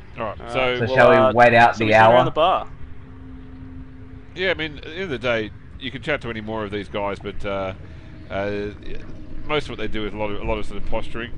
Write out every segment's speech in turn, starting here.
All right. So So shall we wait out So we the swing around the hour? bar. yeah, I mean, at the end of the day, you can chat to any more of these guys, but uh, most of what they do is a lot of sort of posturing.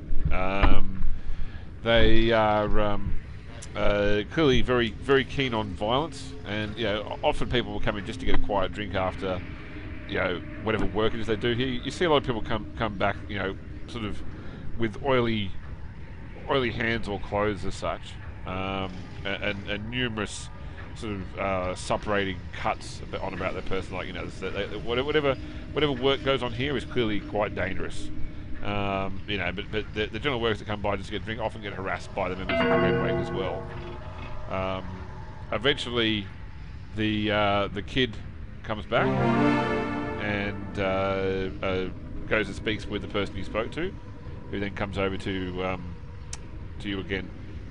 They are clearly very keen on violence, and often people will come in just to get a quiet drink after whatever work it is they do here. You see a lot of people come back, sort of with oily hands or clothes as such, and numerous sort of suppurating cuts on about their person. Like whatever work goes on here is clearly quite dangerous. But the general workers that come by just to get a drink often get harassed by the members of the Red Wake as well. Um, Eventually, the kid comes back and goes and speaks with the person you spoke to, who then comes over to you again.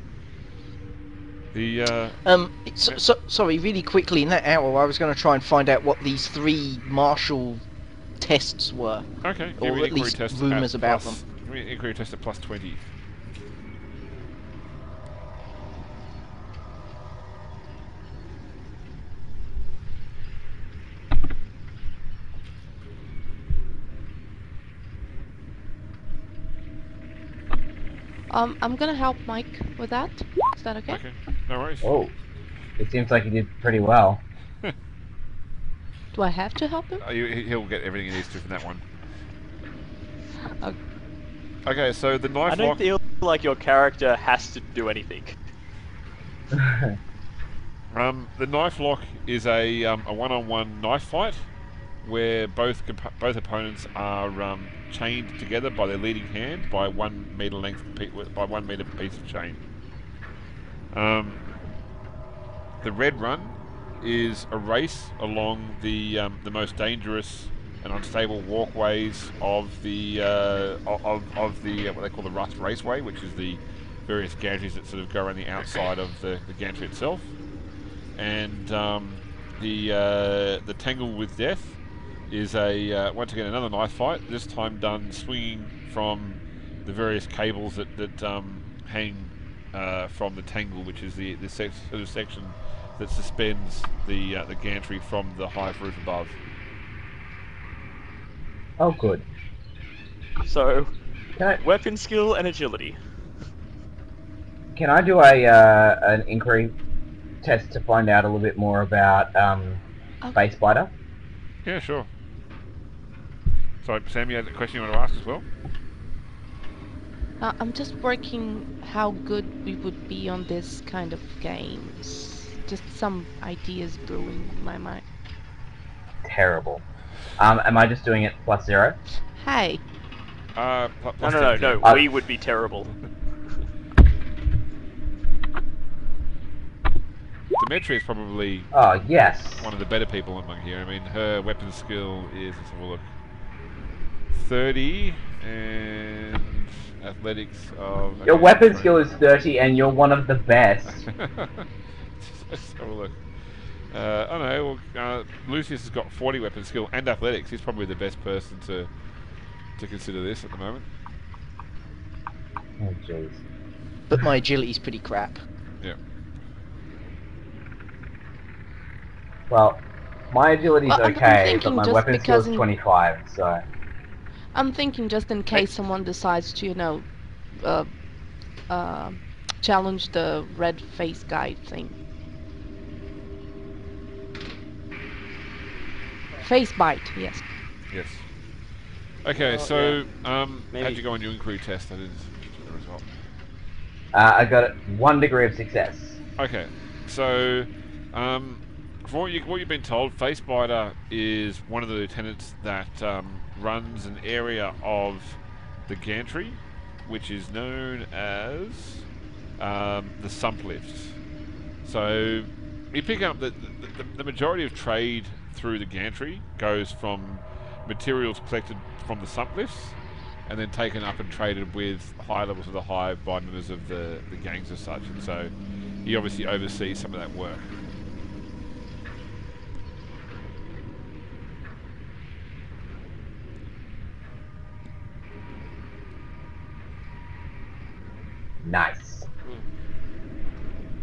The Sorry, really quickly, in that hour I was going to try and find out what these 3 martial tests were. Okay, give Or me an at inquiry least test rumours at about plus. them. Give me an inquiry test at plus 20. I'm gonna help Mike with that. Is that okay? Okay, no worries. Oh, it seems like you did pretty well. Do I have to help him? He'll get everything he needs to from that one. Uh, Okay, so the knife I don't lock. feel like your character has to do anything. The knife lock is a one-on-one knife fight where both opponents are chained together by their leading hand by 1 meter length by 1 meter piece of chain. The red run is a race along the most dangerous and unstable walkways of the what they call the Rust Raceway, which is the various gantries that sort of go around the outside of the gantry itself. And the Tangle with Death is once again another knife fight. This time done swinging from the various cables that hang from the Tangle, which is the sort of section that suspends the gantry from the hive roof above. Oh, good. So, Can I weapon skill and agility. can I do an inquiry test to find out a little bit more about Space Spider? Yeah, sure. Sorry, Sam, you had a question you want to ask as well? I'm just working how good we would be on this kind of games. Just some ideas brewing in my mind. Terrible. Am I just doing it plus 0? Hey, No, we would be terrible. Demetria is probably Oh, yes. one of the better people among here. I mean, her weapon skill is, let's have a look, 30, and athletics of... Your weapon skill is 30 and you're one of the best. Let's have a look. Oh no, well, Lucius has got 40 weapon skill and athletics. He's probably the best person to consider this at the moment. Oh, jeez. But my agility's pretty crap. Yeah. Well, my agility's Well, I'm okay, but thinking my just weapon skill because is in- 25, so... I'm thinking just in case someone decides to, challenge the red face guy thing. Face bite, yes. Yes. Okay, Oh, so Maybe. how'd you go on your inquiry test? That is the result. I got 1 degree of success. Okay, so from what you've been told, Facebiter is one of the lieutenants that runs an area of the gantry, which is known as the sump lifts. So you pick up that the majority of trade through the gantry goes from materials collected from the sump lifts and then taken up and traded with high levels of the hive by members of the gangs as such. And so he obviously oversees some of that work. Nice.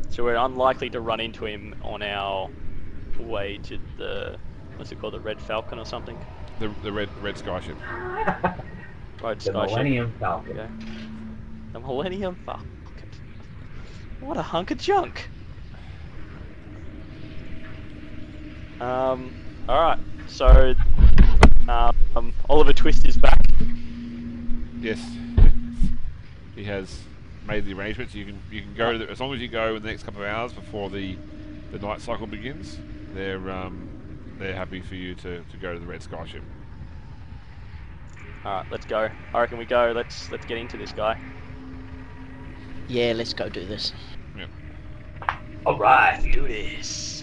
So we're unlikely to run into him on our way to the, what's it called, the Red Falcon or something? The red Skyship. The Millennium Falcon. Okay. The Millennium Falcon. What a hunk of junk. Alright, so Oliver Twist is back. Yes. He has made the arrangements. You can go to as long as you go in the next couple of hours before the night cycle begins. They're happy for you to go to the Red Skyship. Alright, let's go. I reckon we go. Let's get into this guy. Yeah, let's go do this. Yep. Alright. Do this.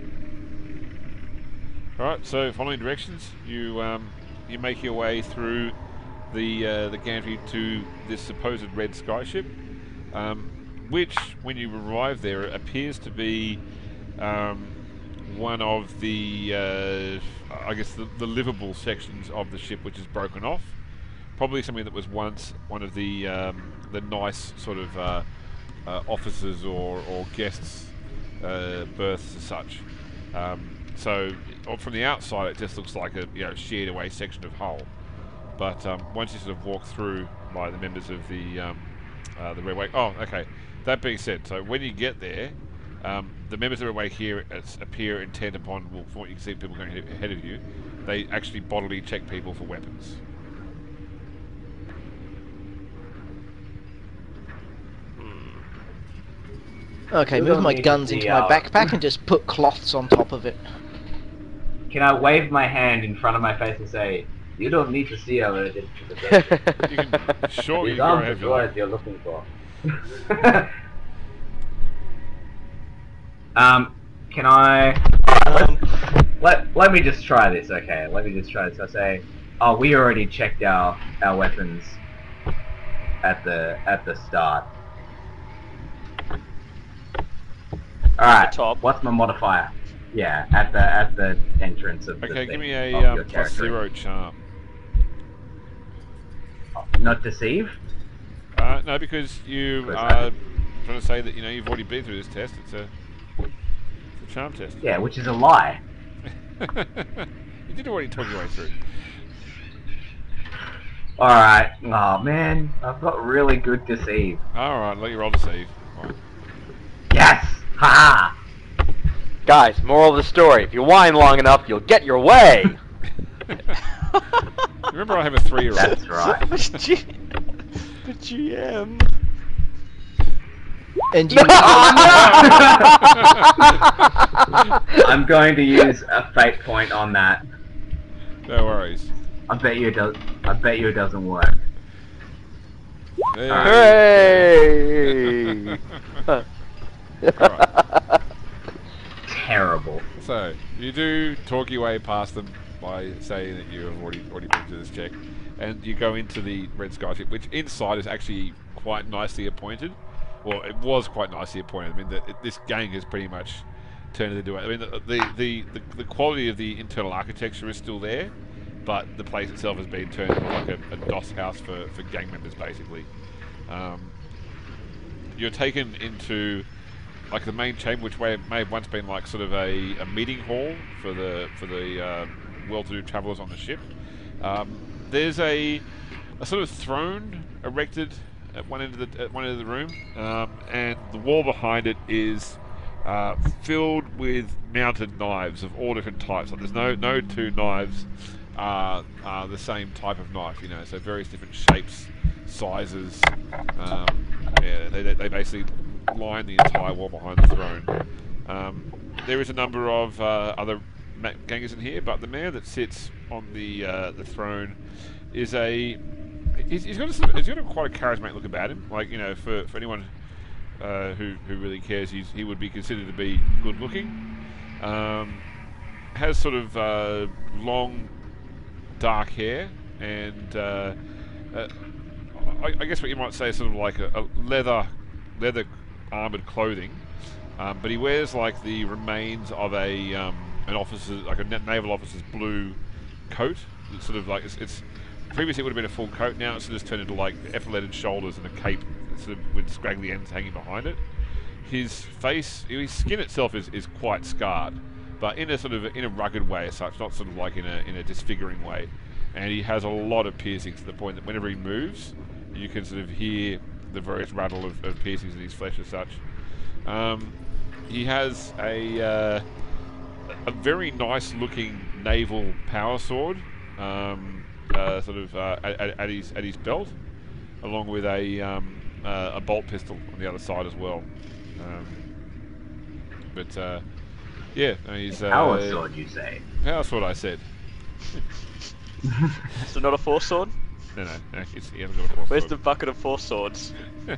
Alright, so following directions, you make your way through the gantry to this supposed Red Skyship, which, when you arrive there, appears to be one of the, I guess, the livable sections of the ship, which is broken off. Probably something that was once one of the nice sort of officers or guests' berths as such. So from the outside, it just looks like a sheared away section of hull. But once you sort of walk through by the members of the Red Wake. Oh, okay. That being said, so when you get there, the members of the Red Wake here appear intent upon, well, from what you can see, people going ahead of you, they actually bodily check people for weapons. Okay, move my guns into my backpack and just put cloths on top of it. Can I wave my hand in front of my face and say, "You don't need to see our identity"? You can, sure, you These go aren't ahead. the droids you're looking for. Can I? Let me just try this. Okay, let me just try this. I say, oh, we already checked our weapons at the start. All right. Top. What's my modifier? Yeah, at the entrance of the Okay, thing, give me of a your plus territory. 0 charm. Not deceive. No, because you Where's are trying to say that you've already been through this test. It's a charm test. Yeah, which is a lie. You did already talk your way through. Alright. Oh man, I've got really good deceive. Alright, let you roll deceive. Right. Yes! Ha! Guys, moral of the story, if you whine long enough, you'll get your way! Remember, I have a 3-year-old. That's right. The GM. And you I'm going to use a fate point on that. No worries. I bet you it doesn't work. Hooray! Alright. Terrible. So, you do talk your way past them by saying that you have already been through this check. And you go into the Red Skyship, which inside is actually quite nicely appointed. Well, it was quite nicely appointed. I mean, this gang has pretty much turned it into it. I mean, the quality of the internal architecture is still there, but the place itself has been turned into like a DOS house for gang members, basically. You're taken into like the main chamber, which may have once been like sort of a meeting hall for the well-to-do travellers on the ship. There's a sort of throne erected at one end of the room, and the wall behind it is filled with mounted knives of all different types. Like there's no two knives are the same type of knife, so various different shapes, sizes. They basically line the entire wall behind the throne. There is a number of other gangers in here, but the man that sits on the throne is he's got quite a charismatic look about him. Like, for anyone who really cares, he would be considered to be good looking. Has sort of long dark hair, and I guess what you might say is sort of like a leather armored clothing, but he wears like the remains of an officer, like a naval officer's blue coat. It's sort of like it's previously it would have been a full coat. Now it's just turned into like epauletted shoulders and a cape, sort of with scraggly ends hanging behind it. his face, his skin itself is quite scarred, but in a sort of in a rugged way as such, not sort of like in a disfiguring way. And he has a lot of piercings to the point that whenever he moves, you can sort of hear the various rattle of piercings in his flesh as such. He has a very nice looking naval power sword, at his belt, along with a bolt pistol on the other side as well. Yeah, no, he's Power sword, you say? Power sword, I said. So not a force sword? No, he hasn't got a force Where's sword. the bucket of force swords?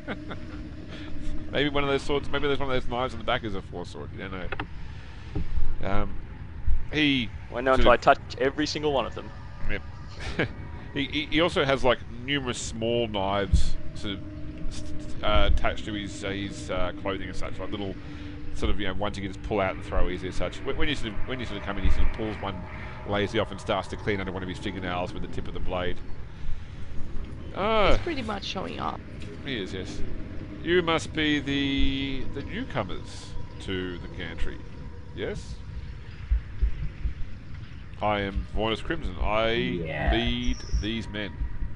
Maybe one of those swords. Maybe there's one of those knives on the back is a force sword. You don't know. He. I know until I touch every single one of them. Yep. he also has like numerous small knives sort of attached to his clothing and such, like little sort of ones you can just pull out and throw easy as such. When you sort of come in, he sort of pulls one lazy off and starts to clean under one of his fingernails with the tip of the blade. He's pretty much showing up. He is, yes. You must be the newcomers to the gantry, yes? I am Voynus Crimson. I Yes. lead these men.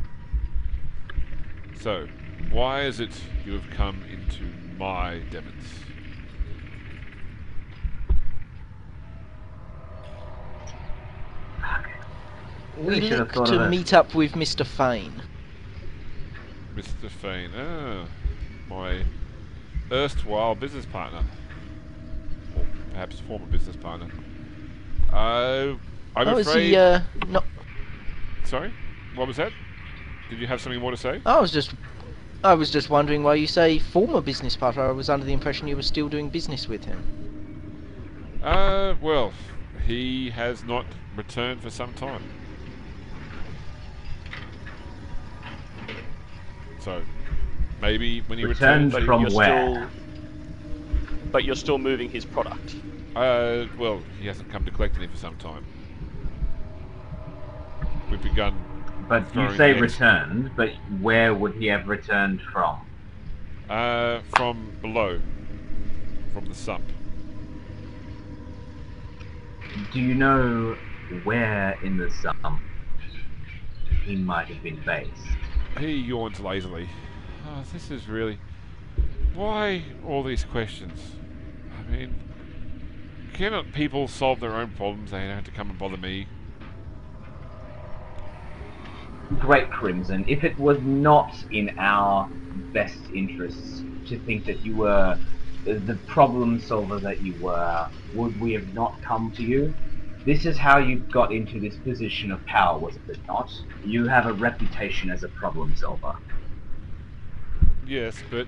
So, why is it you have come into my demons? We should have look thought to of it. meet up with Mr. Fane. Mr. Fane. My erstwhile business partner. Or perhaps former business partner. I'm Is afraid... he, not... Sorry? What was that? Did you have something more to say? I was just wondering why you say former business partner. I was under the impression you were still doing business with him. Well, he has not returned for some time. So, maybe when he Returned returns... from you're where? But you're still moving his product. Well, he hasn't come to collect any for some time. We've begun... But you throwing say nets. returned, but where would he have returned from? From below. From the sump. Do you know where in the sump he might have been based? He yawns lazily. Oh, this is really... Why all these questions? I mean... Cannot people solve their own problems? They don't have to come and bother me. Great Crimson, if it was not in our best interests to think that you were the problem solver that you were, would we have not come to you? This is how you got into this position of power, was it not? You have a reputation as a problem solver. Yes, but...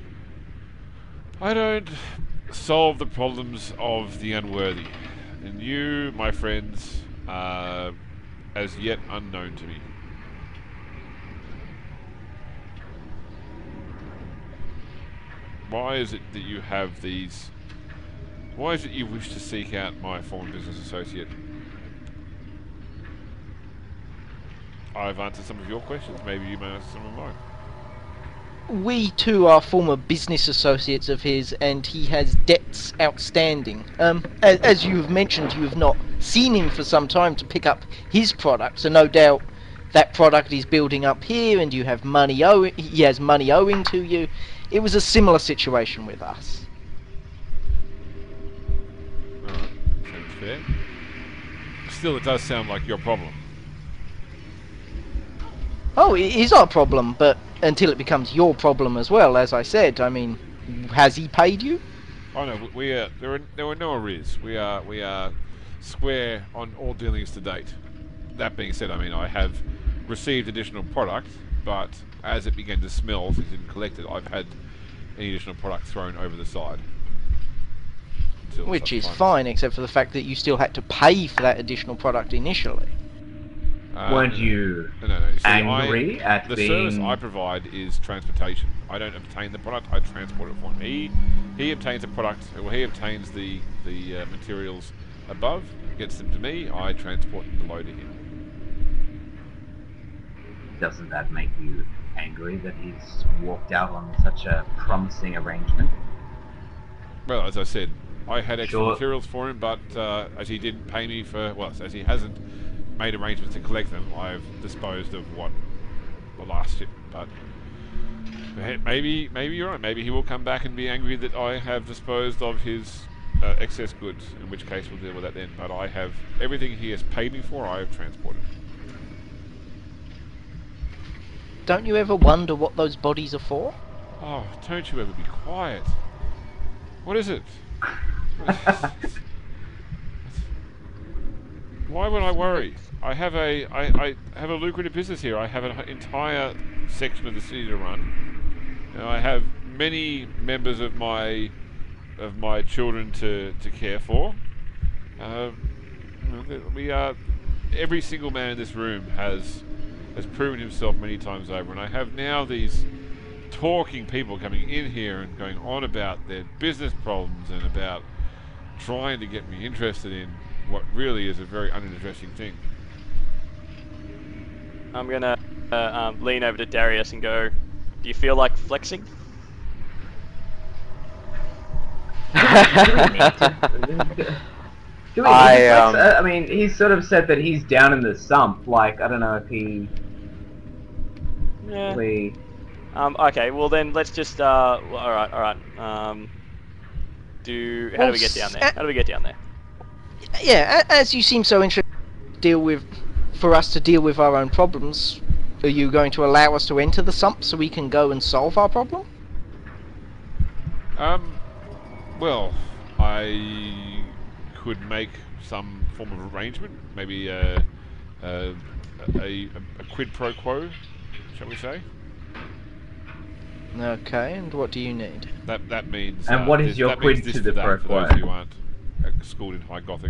I don't solve the problems of the unworthy. And you, my friends, are as yet unknown to me. Why is it that you have these... Why is it you wish to seek out my former business associate? I've answered some of your questions, maybe you may answer some of mine. We too are former business associates of his, and he has debts outstanding. As you have mentioned, you have not seen him for some time to pick up his product, so no doubt that product is building up here, and you have money owing. He has money owing to you. It was a similar situation with us. Alright, sounds fair. Still, it does sound like your problem. Oh, it is our problem, but until it becomes your problem as well, as I said. I mean, has he paid you? Oh no, there were no arrears. We are square on all dealings to date. That being said, I mean, I have received additional product, but as it began to smell, since it didn't collect it, I've had any additional product thrown over the side. Which is fine, except for the fact that you still had to pay for that additional product initially. Weren't you No. You see, angry at the being... service I provide is transportation. I don't obtain the product; I transport it for him. He obtains the product. Well, he obtains the materials above, gets them to me. I transport them below to him. Doesn't that make you angry that he's walked out on such a promising arrangement? Well, as I said, I had extra Sure. materials for him, but as he didn't pay me for, well, as he hasn't made arrangements to collect them, I've disposed of what the last ship. But maybe you're right. Maybe he will come back and be angry that I have disposed of his excess goods. In which case, we'll deal with that then. But I have everything he has paid me for. I have transported. Don't you ever wonder what those bodies are for? Oh, don't you ever be quiet. What is it? Why would I worry? I have I have a lucrative business here. I have an entire section of the city to run. I have many members of my children to care for. We are every single man in this room has proven himself many times over, and I have now these talking people coming in here and going on about their business problems and about trying to get me interested in what really is a very uninteresting thing. I'm gonna lean over to Darius and go, do you feel like flexing? Do we need to flex? I mean, he's sort of said that he's down in the sump. Like, I don't know if he... Yeah. really... Okay, well then let's just, alright. How do we get down there? How do we get down there? Yeah, as you seem so interested for us to deal with our own problems, are you going to allow us to enter the sump so we can go and solve our problem? Well, I could make some form of arrangement, maybe a quid pro quo, shall we say? Okay, and what do you need? That means. And what is your that means quid this to for the that, pro for quo? those who aren't schooled in High Gothic.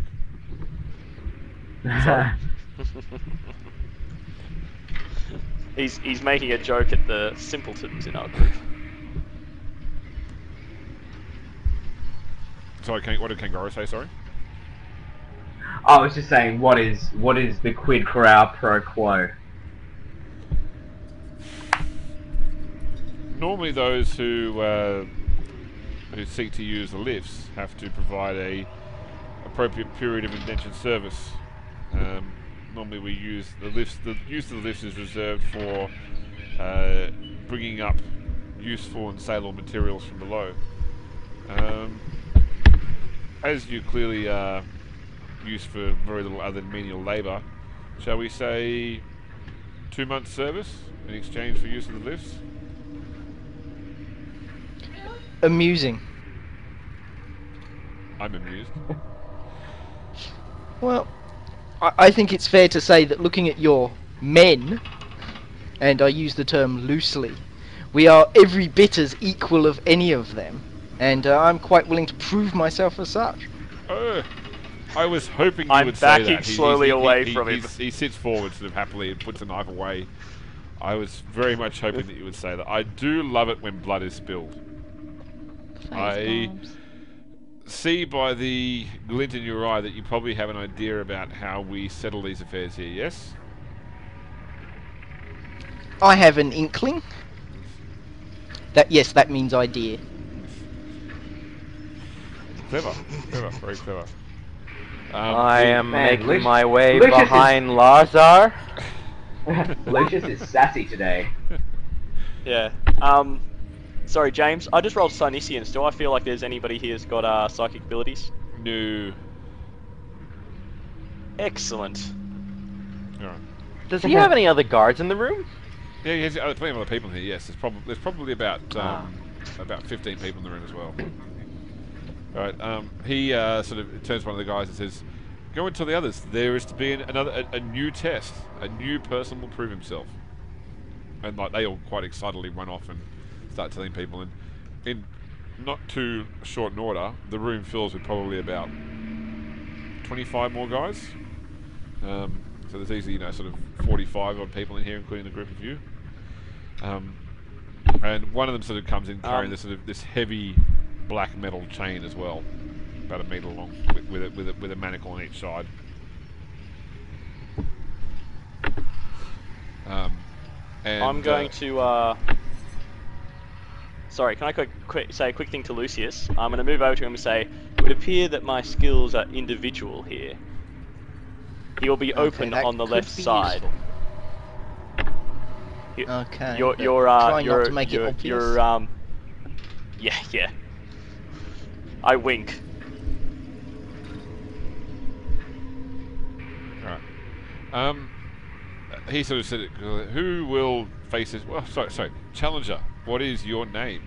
He's making a joke at the simpletons in our group. Sorry, what did Kangoro say? Sorry. I was just saying, what is the quid for our pro quo? Normally, those who seek to use the lifts have to provide a appropriate period of indentured service. Normally, we use the lifts. The use of the lifts is reserved for bringing up useful and saleable materials from below. As you clearly are used for very little other than menial labour, shall we say 2 months' service in exchange for use of the lifts? Amusing. I'm amused. Well, I think it's fair to say that looking at your men, and I use the term loosely, we are every bit as equal of any of them, and I'm quite willing to prove myself as such. I was hoping you I'm would say that. backing slowly away from him. He sits forward sort of happily and puts the knife away. I was very much hoping that you would say that. I do love it when blood is spilled. I see by the glint in your eye that you probably have an idea about how we settle these affairs here, yes? I have an inkling. Yes, that means idea. Clever, very clever. I am Man, making my way Lucius is- behind Lazar. Lucius is sassy today. Yeah. Sorry, James. I just rolled Sinesians. Do I feel like there's anybody here who's got psychic abilities? No. Excellent. Alright. Does he have any other guards in the room? Yeah, he has plenty of other people in here, yes. There's probably about 15 people in the room as well. Alright, he sort of turns to one of the guys and says, "Go and tell the others, there is to be a new test. A new person will prove himself." And like they all quite excitedly run off and start telling people, and in not too short an order, the room fills with probably about 25 more guys. So there's easily, sort of 45 odd people in here, including the group of you. And one of them sort of comes in carrying this heavy black metal chain as well, about 1 meter long, with a manacle on each side. And I'm going to sorry, can I say a quick thing to Lucius? I'm going to move over to him and say, it would appear that my skills are individual here. He will be open that on the could left be side. useful. Okay. You're, but you're, try you're, not to make it you're, obvious. you're, yeah. I wink. Alright. He sort of said, who will face this? Well, sorry. Challenger, what is your name?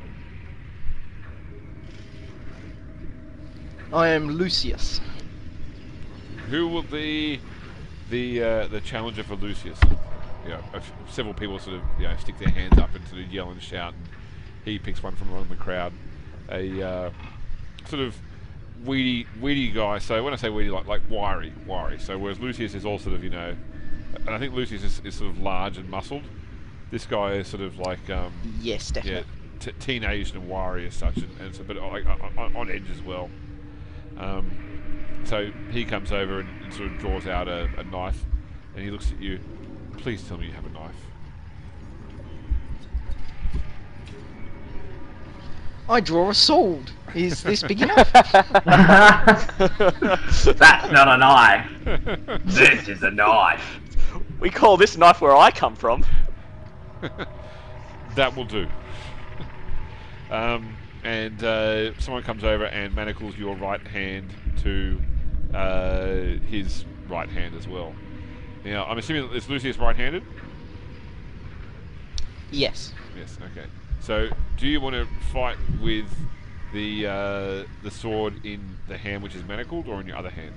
I am Lucius. Who will be the challenger for Lucius? You know, several people sort of stick their hands up and sort of yell and shout. And he picks one from among the crowd. A sort of weedy guy. So when I say weedy, like wiry. So whereas Lucius is all sort of and I think Lucius is sort of large and muscled. This guy is sort of like Yes, definitely. teenaged and wiry as such, and so, but like on edge as well. So he comes over and sort of draws out a knife, and he looks at you. Please tell me you have a knife. I draw a sword. Is this big enough? That's not a knife. This is a knife. We call this knife where I come from. That will do. And someone comes over and manacles your right hand to his right hand as well. Now, I'm assuming it's Lucius right-handed? Yes. Yes, okay. So, do you want to fight with the sword in the hand which is manacled, or in your other hand?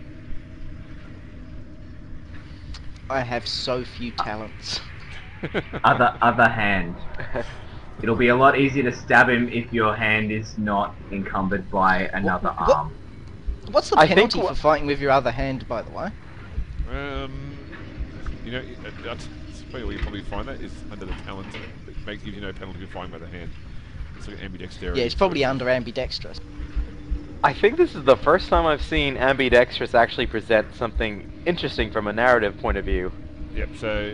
I have so few talents. Other hand. It'll be a lot easier to stab him if your hand is not encumbered by another What- arm. What's the I think penalty for fighting with your other hand, by the way? That's where you probably find that is under the talent. It gives you no penalty for fighting by the hand. It's like ambidexterity. Yeah, it's probably under ambidextrous. I think this is the first time I've seen ambidextrous actually present something interesting from a narrative point of view. Yep. So,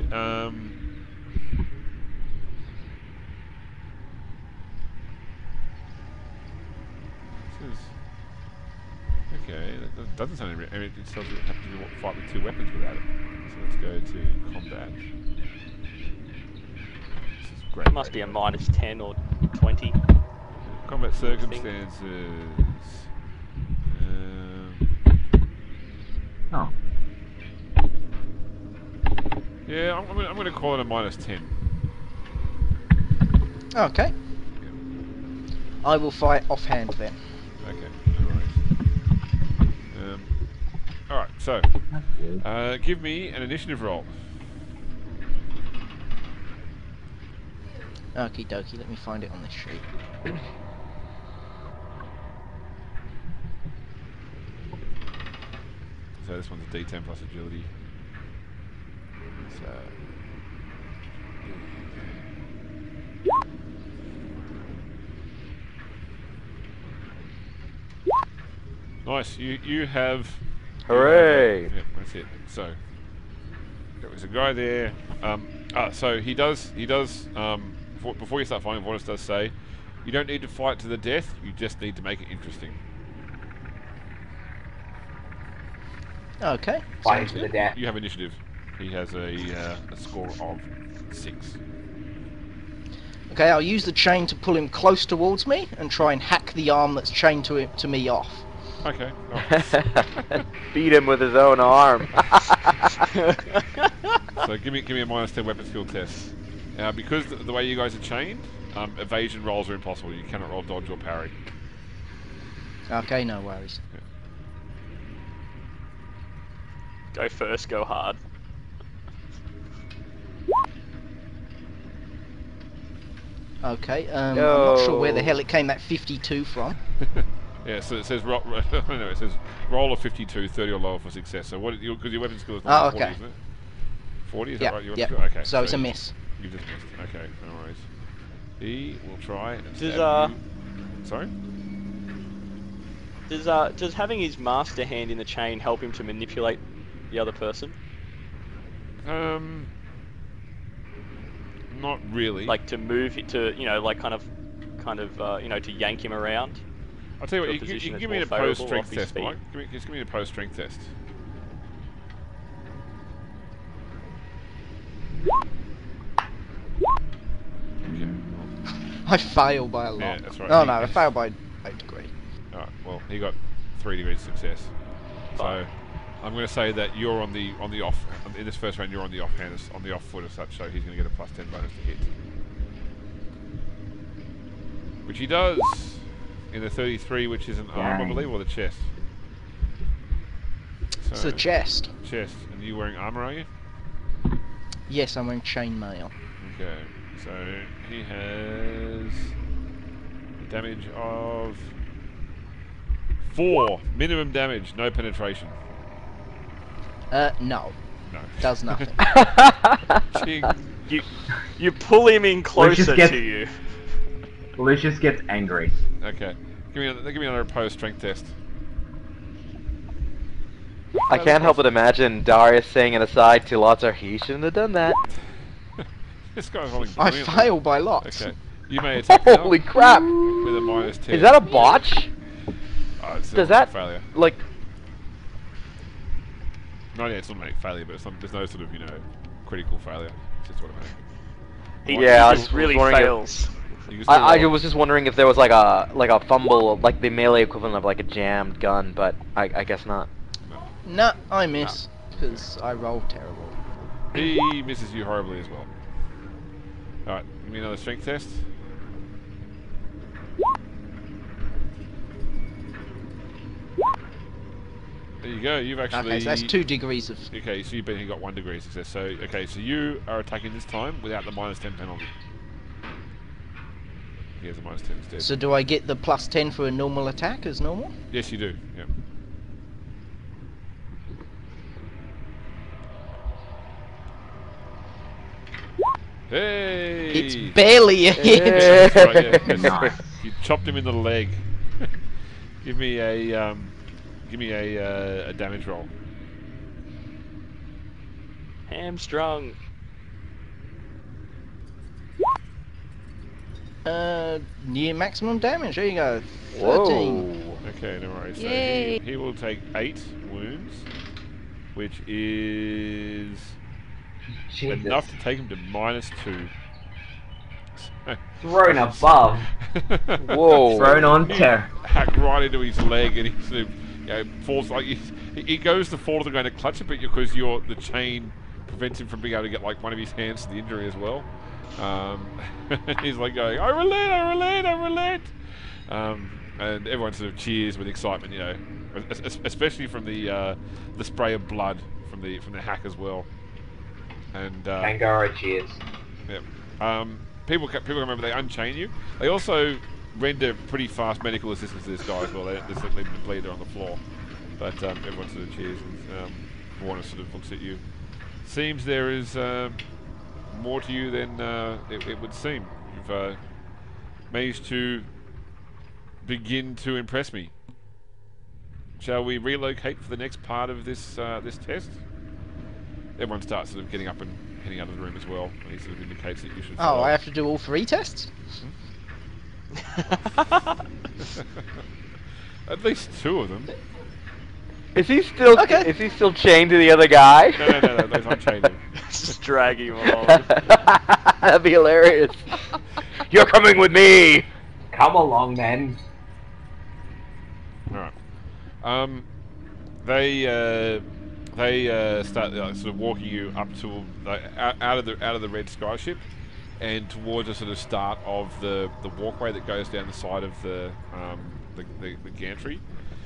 okay, that doesn't sound. I mean, it tells you have to fight with two weapons without it. So let's go to combat. This is great. Must be a minus 10 or 20. Combat circumstances. Oh. Yeah, I'm going to call it a minus 10. Okay. I will fight offhand then. Okay, no worries. Alright, so, give me an initiative roll. Okie dokie, let me find it on this sheet. So this one's a D10 plus agility. So... Nice, you have... Hooray! Yeah, that's it. So, there was a guy there. So he does. Before you start fighting, Vortis does say, you don't need to fight to the death. You just need to make it interesting. Okay. Fighting sounds to the good. death. You have initiative. He has a score of 6. Okay, I'll use the chain to pull him close towards me and try and hack the arm that's chained to me off. Okay. Oh. Beat him with his own arm. So give me a minus 10 weapon skill test. Now, because the way you guys are chained, evasion rolls are impossible. You cannot roll dodge or parry. Okay, no worries. Go first, go hard. Okay, I'm not sure where the No. hell it came that 52 from. Yeah, so it says it says roll of 52, 30 or lower for success. So what? Because your weapon skill is not 40, okay. isn't it? 40, is Yeah, that right? Your yeah. weapon skill? Okay. So it's a miss. You just missed. Okay, no worries. He will try and Does, stab you. Sorry? Does having his master hand in the chain help him to manipulate the other person? Not really. Like to move it to, like kind of kind of to yank him around. I'll tell you to what, a you position can that's give me more an opposed favourable strength off his test, feet. Mike. Just give me an opposed strength test. Okay. I fail by a lot. Yeah, that's right. Oh no, I fail by a degree. Alright, well, he got 3 degrees of success. Fine. So, I'm going to say that you're on the off, in this first round, you're on the off hand, on the off foot as such, so he's going to get a +10 bonus to hit. Which he does in the 33, which is an arm, I Dang. believe, or the chest. It's the chest. Chest. And you wearing armor, are you? Yes, I'm wearing chainmail. Okay, so he has a damage of 4 minimum damage, no penetration. No, No. does nothing. Ching. You pull him in closer gets- to you. Lucius gets angry. Okay, give me another opposed strength test. I can't help but imagine Darius saying it aside to Lotzer, he shouldn't have done that. This guy's rolling I brilliantly. fail by lots. Okay, you may attack now Holy crap! with a -10. Is that a botch? Oh, it's Does a that failure? like? No, yeah, it's not automatic failure, but there's no sort of critical failure. It's just automatic. He Yeah, I just was really wondering if- fails. You can still I roll. was just wondering if there was like a fumble, like the melee equivalent of like a jammed gun, but I guess not. No, I miss because I rolled terrible. He misses you horribly as well. Alright, give me another strength test. There you go, you've actually... Okay, so that's 2 degrees of. Okay, so you've been got 1 degree of success. So, okay, so you are attacking this time without the -10 penalty. He has a -10 instead. So do I get the +10 for a normal attack as normal? Yes, you do, yeah. Hey! It's barely a hit. That's right, yeah, that's- Nice. You chopped him in the leg. Give me a damage roll. Hamstrung. Near maximum damage. There you go. 13. Whoa! Okay, no worries. So Yay. he will take 8 wounds, which is Jesus. enough to take him to -2. Thrown above. Whoa! Thrown on terror. Hack right into his leg, and he sort of falls like he goes to fall to the ground to clutch it, but because the chain prevents him from being able to get like one of his hands to the injury as well. He's like going, I relate. And everyone sort of cheers with excitement, especially from the spray of blood from the hack as well. And Angara cheers. yeah. People can remember they unchain you. They also render pretty fast medical assistance to this guy as well. They just leave the bleeder on the floor. But everyone sort of cheers, and Warner sort of looks at you. Seems there is more to you than it would seem. You've managed to begin to impress me. Shall we relocate for the next part of this this test? Everyone starts sort of getting up and heading out of the room as well, and he sort of indicates that you should Oh, follow. I have to do all 3 tests? At least 2 of them. Is he still Okay. Is he still chained to the other guy? No, those unchained him. Just drag him along. That'd be hilarious. You're coming with me. Come along then. Alright. They start sort of walking you up to out of the red skyship, and towards the sort of start of the walkway that goes down the side of the gantry.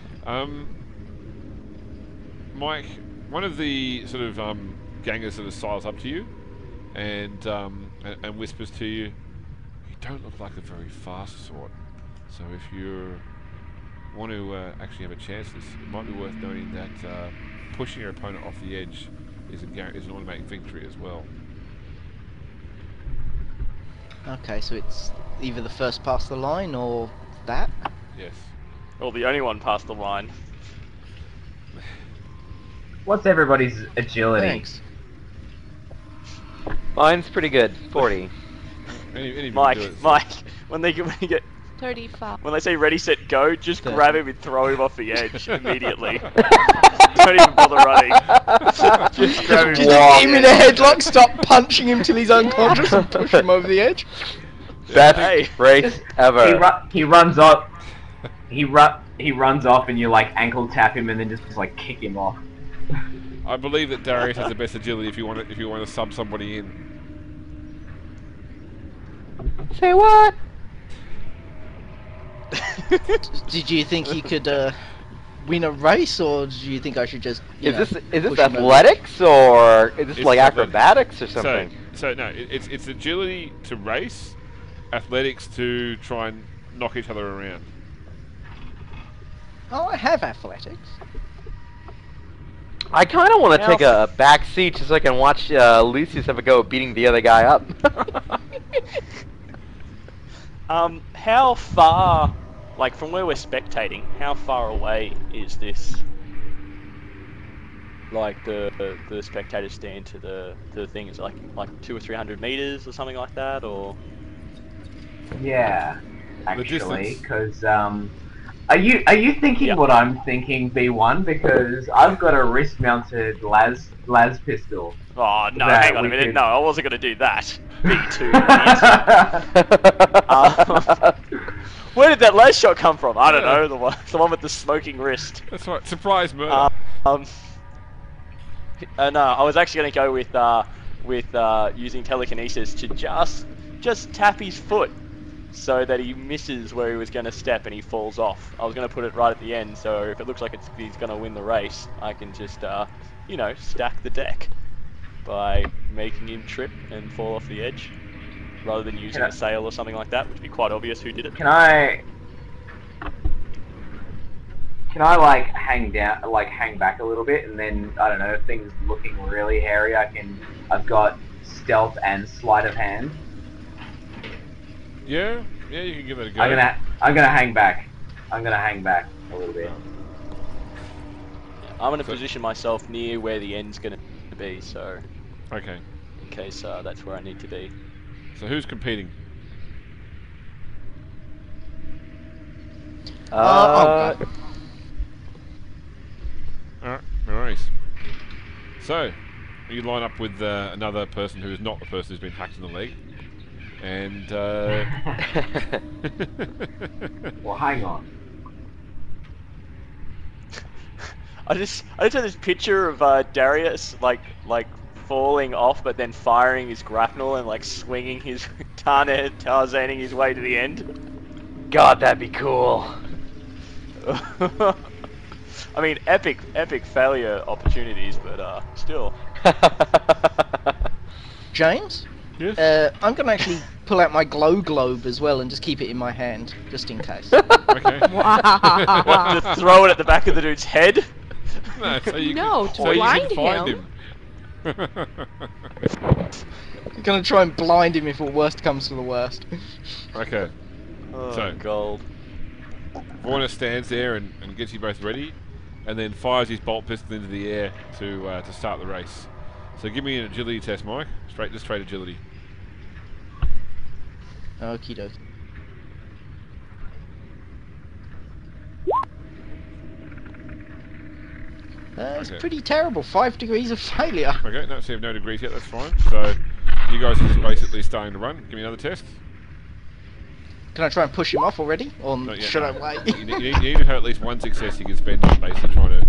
Mike, one of the sort of gangers sort of sidles up to you, and whispers to you, "You don't look like a very fast sort. So if you want to actually have a chance, it might be worth noting that pushing your opponent off the edge is an automatic victory as well." Okay, so it's either the first past the line or that? Yes. Well, the only one past the line. What's everybody's agility? Thanks. Mine's pretty good. 40. Any of you can do Mike, it. when they get 35. when they say ready, set, go, just 30. grab him and throw him off the edge immediately. Don't even bother running. Just grab him. Just get him in a headlock, stop punching him till he's unconscious and push him over the edge. Best Hey. race ever. He runs up. He runs off, and you like ankle tap him, and then just like kick him off. I believe that Darius has the best agility if you want to sub somebody in. Say what? Did you think he could win a race, or do you think I should just? Is this push him over? athletics or is this It's like athletics. acrobatics or something? So no, it's agility to race, athletics to try and knock each other around. Oh, I have athletics. I kind of want to Now- take a back seat just so I can watch Lucius have a go at beating the other guy up. How far, like from where we're spectating, how far away is this? Like the spectator stand to the thing is like 200 or 300 meters or something like that, or Yeah, actually, distance. because are you thinking Yeah. what I'm thinking, B1? Because I've got a wrist-mounted las pistol. oh no, That hang on a we minute, could- no, I wasn't gonna do that. B2. Where did that last shot come from? I don't know, the one with the smoking wrist. That's right. Surprise murder. No, I was actually going to go with using telekinesis to just tap his foot so that he misses where he was going to step and he falls off. I was going to put it right at the end, so if it looks like he's going to win the race, I can just stack the deck by making him trip and fall off the edge, rather than using Yeah. a sail or something like that, which would be quite obvious who did it. Can I like hang back a little bit, and then I don't know, if things looking really hairy, I've got stealth and sleight of hand. yeah, you can give it a go. I'm gonna hang back. I'm gonna hang back a little bit. I'm going to So- position myself near where the end's going to be, so Okay. in case that's where I need to be. So who's competing? I'll go. Alright, no worries. So, you line up with another person who is not the person who's been hacked in the leg. And, Well, hang on. I just had this picture of Darius like falling off, but then firing his grapnel and like swinging his Tarzaning his way to the end. God, that'd be cool. I mean, epic failure opportunities, but still. James, yes? I'm gonna actually pull out my glow globe as well and just keep it in my hand, just in case. Okay. What, to throw it at the back of the dude's head? No, so you No, can, to so you blind can find him. I'm gonna try and blind him if the worst comes to the worst. Okay. Oh, So- gold. Warner stands there and gets you both ready, and then fires his bolt pistol into the air to start the race. So give me an agility test, Mike. Just straight agility. Okie dokie. It's Okay. pretty terrible. 5 degrees of failure. Okay, no, so you have no degrees yet, that's fine. So you guys are just basically starting to run. Give me another test. Can I try and push him off already? Or Not yet, should no. I wait? You need to have at least one success you can spend on basically trying to...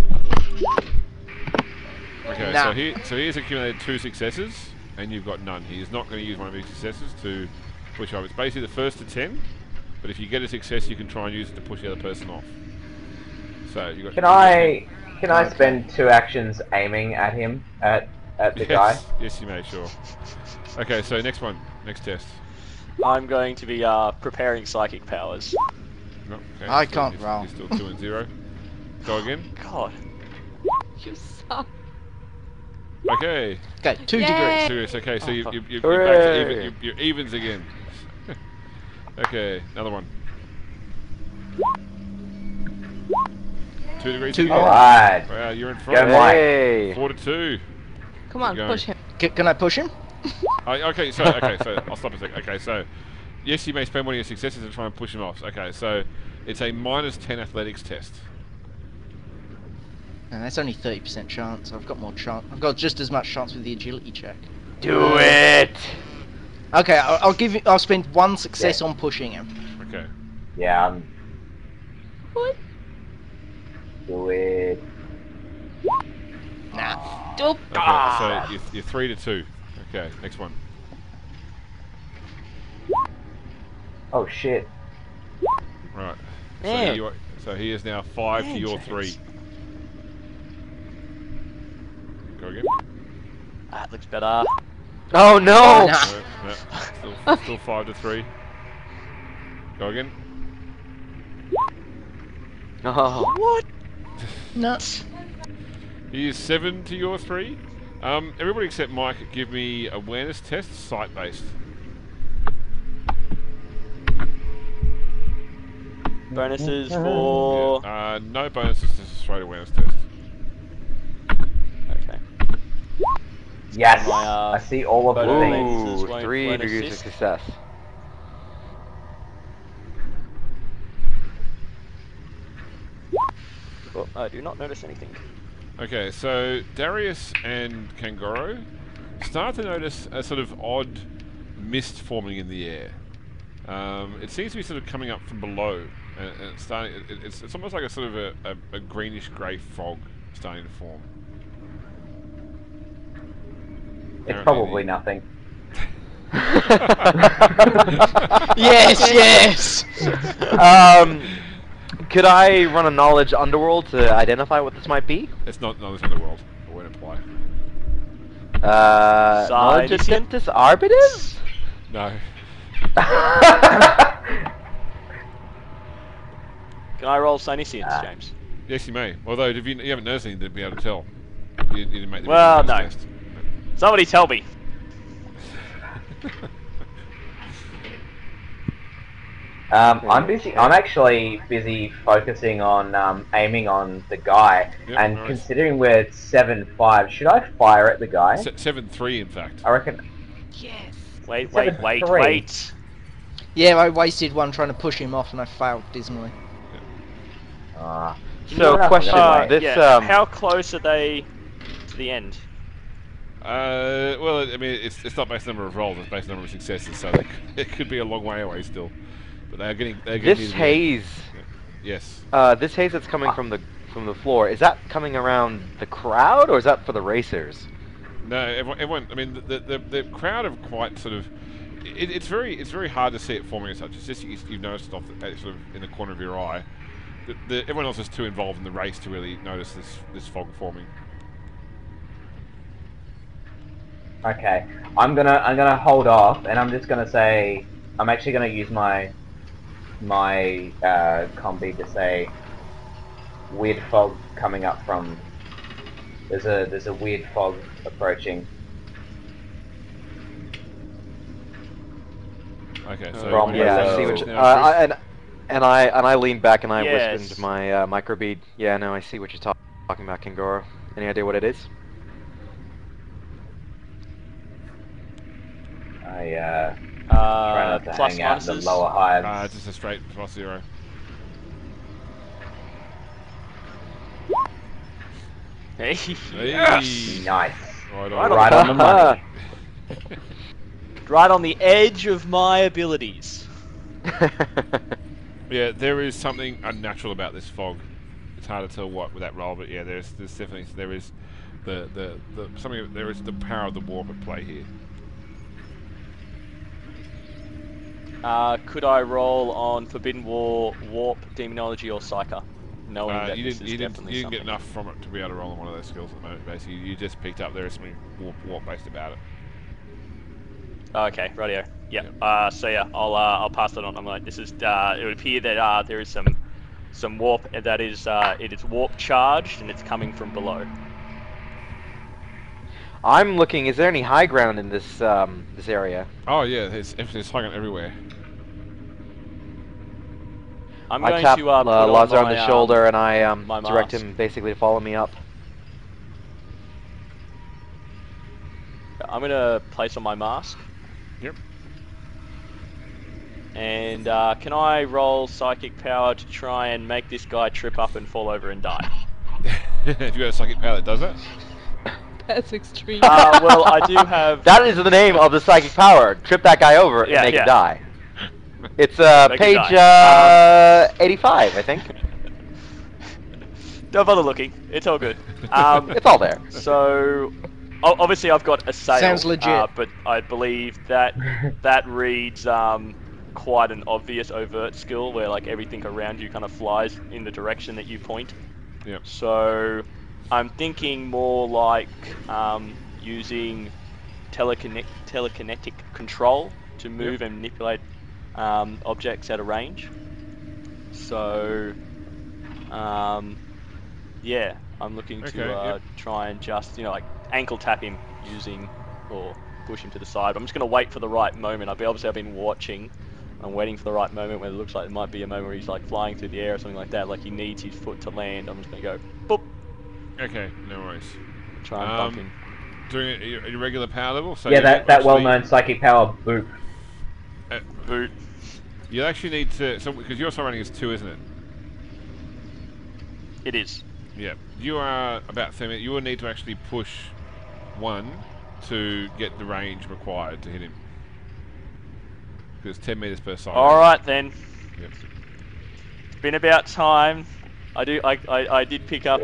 Okay, Nah. so he's accumulated 2 successes, and you've got none. He is not going to use one of his successes to push you off. It's basically the first to 10, but if you get a success, you can try and use it to push the other person off. So you got. Can I spend 2 actions aiming at him at the guy? Yes, you may. Sure. Okay, so next test. I'm going to be preparing psychic powers. No, okay, I still- can't he's- roll. He's still 2 and 0. Go again. God. You suck. Okay. Okay, 2 Yay. degrees. Serious. Okay, so Oh, you're fuck. back to Hooray. even. You're evens again. Okay, another one. 2 degrees 2 again. Alright. Wow, you're in Go, front. Mike. Hey. 4 to 2. Come on, Keep going. push him. Can I push him? Okay, so I'll stop a sec. Okay, so Yes, you may spend one of your successes to try and push him off. Okay, so it's a -10 athletics test. And that's only 30% chance. I've got more chance. I've got just as much chance with the agility check. Do it! Okay, I'll give you. I'll spend one success on pushing him. Okay. Yeah, What? do it. Nah. Dope. Okay, so you're 3 to 2. Okay, next one. Oh shit. Right. Damn. So he is now 5 to Man, your James. 3. Go again. That looks better. Oh no! Nah. No, still 5 to 3. Go again. Oh. What? No. He is 7 to your 3. Everybody except Mike, give me awareness test, sight based. Bonuses for. No bonuses, just a straight awareness test. Okay. Yes, My, I see all of the photo things. lenses Ooh, won't- 3 won't degrees of assist. success. Well, I do not notice anything. Okay, so Darius and Kangoro start to notice a sort of odd mist forming in the air. It seems to be sort of coming up from below, and it's starting. It's almost like a sort of a greenish grey fog starting to form. It's Apparently probably the- nothing. Yes, Could I run a knowledge underworld to identify what this might be? It's not this underworld. It won't apply. Knowledge Psionic? Adeptus Arbitus? No. Can I roll Psynicians, James? Yes, you may. Although if you haven't noticed anything, to be able to tell. You didn't make the Well, awareness no. test. Somebody tell me. I'm busy. I'm actually busy focusing on aiming on the guy. Yep, and nice. considering we're 7-5, should I fire at the guy? 7-3, in fact. I reckon. Yes. Wait, 7-3. wait. Yeah, I wasted one trying to push him off, and I failed dismally. Ah. So, Yeah, question, that's this, Yeah. How close are they to the end? Well, I mean, it's not based on number of rolls; it's based on number of successes. So it could be a long way away still. But they're getting near this the end. haze, Yes. this haze that's coming from the floor, is that coming around the crowd, or is that for the racers? No, everyone. I mean, the crowd have quite sort of. It's very hard to see it forming as such. It's just you've noticed it off sort of in the corner of your eye. Everyone else is too involved in the race to really notice this fog forming. Okay, I'm gonna hold off, and I'm just gonna say I'm actually gonna use my combi to say weird fog coming up from. There's a weird fog approaching. Okay, so From Yeah, I below. see what you, Now, Chris? and I lean back and I Yes. whisper into my microbead. Yeah, no, I see what you're talking about, Kangoro. Any idea what it is? I try not to Plus hang out in the minuses. lower hives. It's just a straight +0. Hey. Hey. Nice. Right Right on. Right on the money. Right on the edge of my abilities. Yeah, there is something unnatural about this fog. It's hard to tell what with that roll, but yeah, there's definitely there is the something there is the power of the warp at play here. Could I roll on Forbidden War, Warp, Demonology, or Psyker? Knowing that You this didn't is you didn't definitely you didn't get something. enough from it to be able to roll on one of those skills at the moment. Basically, you just picked up there is something warp based about it. Oh, okay, radio. Yeah. Yep. So yeah, I'll pass that on. I'm like, this is. It would appear that there is some warp that is it is warp charged and it's coming from below. I'm looking. Is there any high ground in this this area? Oh yeah, there's high ground everywhere. I'm I going tap to put Lazar on my, the shoulder and I my direct mask. him basically to follow me up. I'm gonna place on my mask. Yep. And can I roll psychic power to try and make this guy trip up and fall over and die? If you got a psychic power that does that. That's extreme. Well, I do have. That is the name of the psychic power. Trip that guy over and Yeah, make yeah. him die. It's Make him page die. 85, I think. Don't bother looking. It's all good. It's all there. So, obviously I've got a sail. Sounds legit. But I believe that that reads quite an obvious overt skill where like everything around you kind of flies in the direction that you point. Yep. So, I'm thinking more like using telekinetic control to move and manipulate objects at a range. So, yeah, I'm looking to try and just, like ankle tap him using, or push him to the side. I'm just going to wait for the right moment. I've been watching. I'm waiting for the right moment where it looks like it might be a moment where he's like flying through the air or something like that, like he needs his foot to land. I'm just going to go, boop. Okay, no worries. Try and bump him. Doing it at your regular power level. So Yeah, you that actually- well-known psychic power boop. Boot. You actually need to, because you're also running as 2, isn't it? It is. Yeah. You are about 10 minutes. You will need to actually push 1 to get the range required to hit him. Because 10 meters per side. Alright then. Yep. It's been about time. I did pick up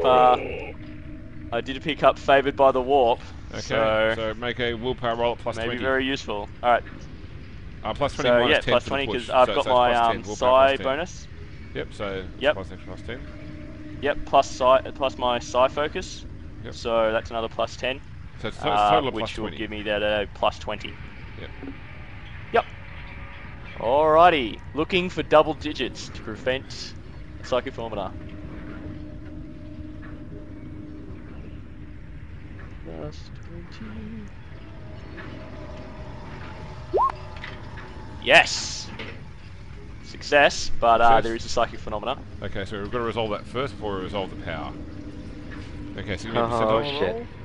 Favoured by the Warp. Okay. So make a willpower roll at plus maybe 20. very useful. Alright. Plus 20 So minus yeah, 10 plus for the 20 push. because I've got so my plus 10, willpower psi plus 10. bonus. Yep. So Yep. plus 10. Yep, plus my psi focus. Yep. So that's another plus 10. So it's a total of which plus will 20. give me that plus 20. Yep. Yep. Alrighty. Looking for double digits to prevent Psychoformata. Plus 20. Yes! Success, but Success. there is a psychic phenomena. Okay, so we've got to resolve that first before we resolve the power. Okay, so give me a Oh, percentile shit. roll.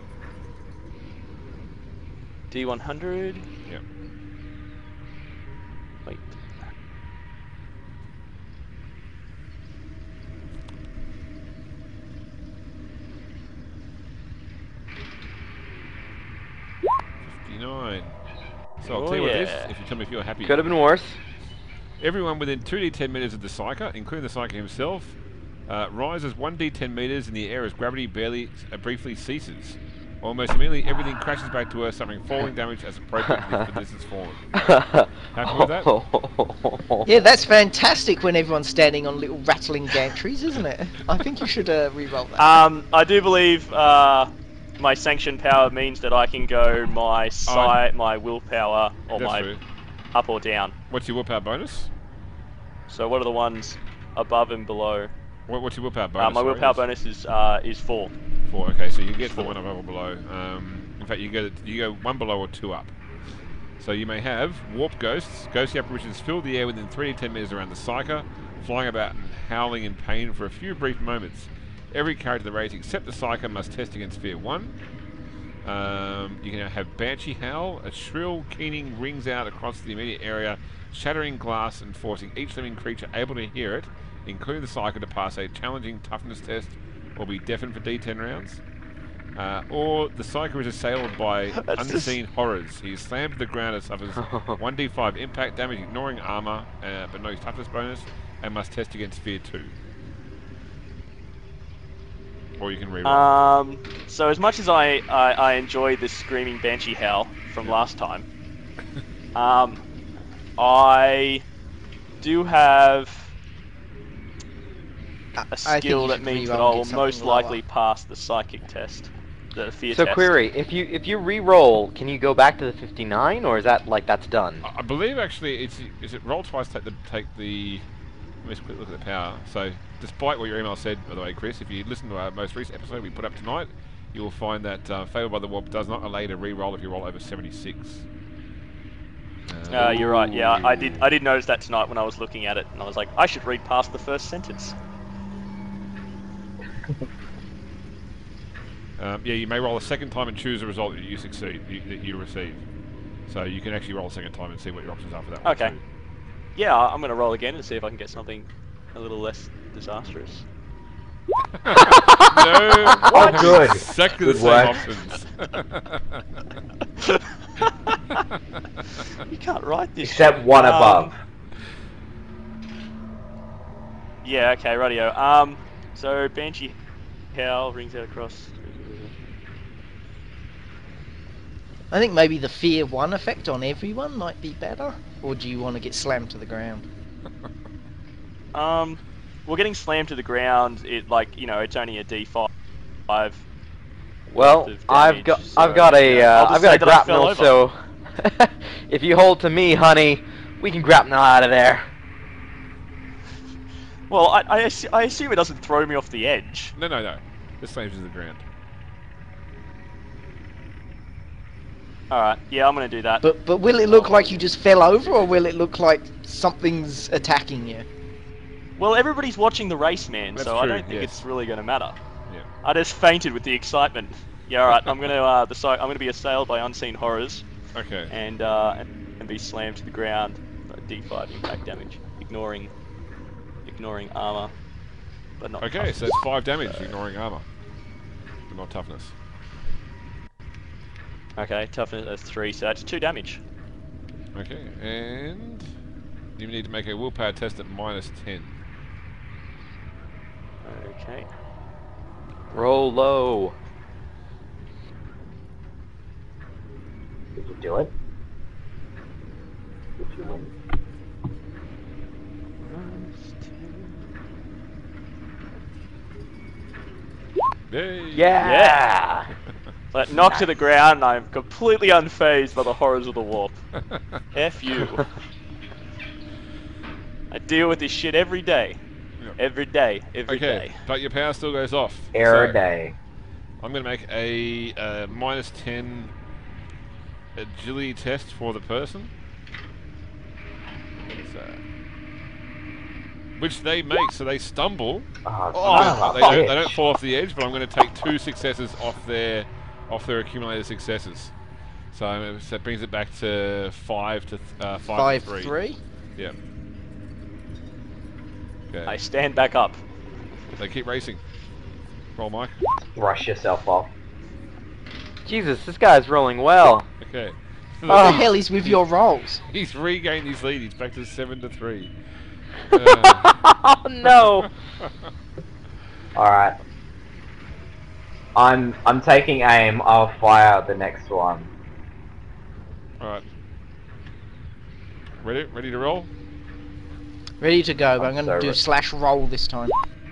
D100. Yep. Wait. $59. So I'll Oh, tell you what it yeah. is, if you tell me if you're happy. Could have been worse. Everyone within 2d10 meters of the Psyker, including the Psyker himself, rises 1d10 meters in the air as gravity briefly ceases. Almost immediately, everything crashes back to Earth, suffering falling damage as appropriate to the distance fallen. Happy with that? Yeah, that's fantastic when everyone's standing on little rattling gantries, isn't it? I think you should re-roll that. I do believe my sanction power means that I can go my my willpower or That's my true. up or down. What's your willpower bonus? So what are the ones above and below? What's your willpower bonus? My sorry? willpower bonus is 4. 4. Okay, so you get to the one above or below. In fact, you go 1 below or 2 up. So you may have warp ghosts. Ghostly apparitions fill the air within 3 to 10 meters around the Psyker, flying about and howling in pain for a few brief moments. Every character that raised except the Psyker must test against Fear 1. You can have Banshee Howl. A shrill keening rings out across the immediate area, shattering glass and forcing each living creature able to hear it, including the Psyker, to pass a challenging toughness test or be deafened for D10 rounds. Or the Psyker is assailed by unseen horrors. He is slammed to the ground and suffers 1d5 impact damage, ignoring armor, but no toughness bonus, and must test against Fear 2. Or you can reroll. So as much as I enjoy this screaming banshee howl from last time, I do have a I think skill you that should means reroll that and I get will something most lower. likely pass the psychic test, the fear So test. query, if you re-roll, can you go back to the 59, or is that like that's done? I believe actually is it roll twice, take the let me just quick look at the power. So despite what your email said, by the way, Chris, if you listen to our most recent episode we put up tonight, you will find that Favored by the Warp does not allow you to re-roll if you roll over 76. You're right. Yeah, I did notice that tonight when I was looking at it, and I was like, I should read past the first sentence. Yeah, you may roll a second time and choose a result that you succeed, that you receive. So you can actually roll a second time and see what your options are for that one Okay. too. Yeah, I'm gonna roll again and see if I can get something a little less disastrous. No, Oh, good. exactly Good the same work. options. You can't write this. Except shit. one above. Yeah, okay, radio. So Banshee Howl rings out across. I think maybe the Fear 1 effect on everyone might be better. Or do you want to get slammed to the ground? Well, getting slammed to the ground, it's only a D5. Well, of I've damage, got so, I've got a I'll just I've got say a that I fell grapnel, so if you hold to me, honey, we can grapnel out of there. Well, I assume it doesn't throw me off the edge. No. It slams to the ground. Alright, yeah, I'm gonna do that. But will it look like you just fell over, or will it look like something's attacking you? Well, everybody's watching the race, man, That's so I true, don't think yes. it's really gonna matter. Yeah. I just fainted with the excitement. Yeah, alright, I'm gonna be assailed by unseen horrors Okay. and be slammed to the ground. D5 impact damage, ignoring armor, but not. Okay, toughness. so it's 5 damage, ignoring armor, but not toughness. Okay, toughness is 3, so that's 2 damage. Okay, and you need to make a willpower test at -10. Okay. Roll low. Did you do it? Did you win? Yay! Yeah. But knocked to the ground, and I'm completely unfazed by the horrors of the warp. F you. I deal with this shit every day. Yep. Every day. Every Okay, day. but your power still goes off. Error So, day. I'm going to make a -10 agility test for the person. So, which they make, so they stumble. Oh, They don't fall off the edge, but I'm going to take 2 successes off their accumulated successes. So that brings it back to 5 to 3. Yeah. Okay. I stand back up. They keep racing. Roll, Mike. Brush yourself off. Jesus, this guy's rolling well. Okay. What the hell is with your rolls? He's regained his lead. He's back to 7 to 3. Oh no. Alright. I'm taking aim, I'll fire the next one. Alright. Ready to roll? Ready to go, but I'm I'm going to so do /roll this time.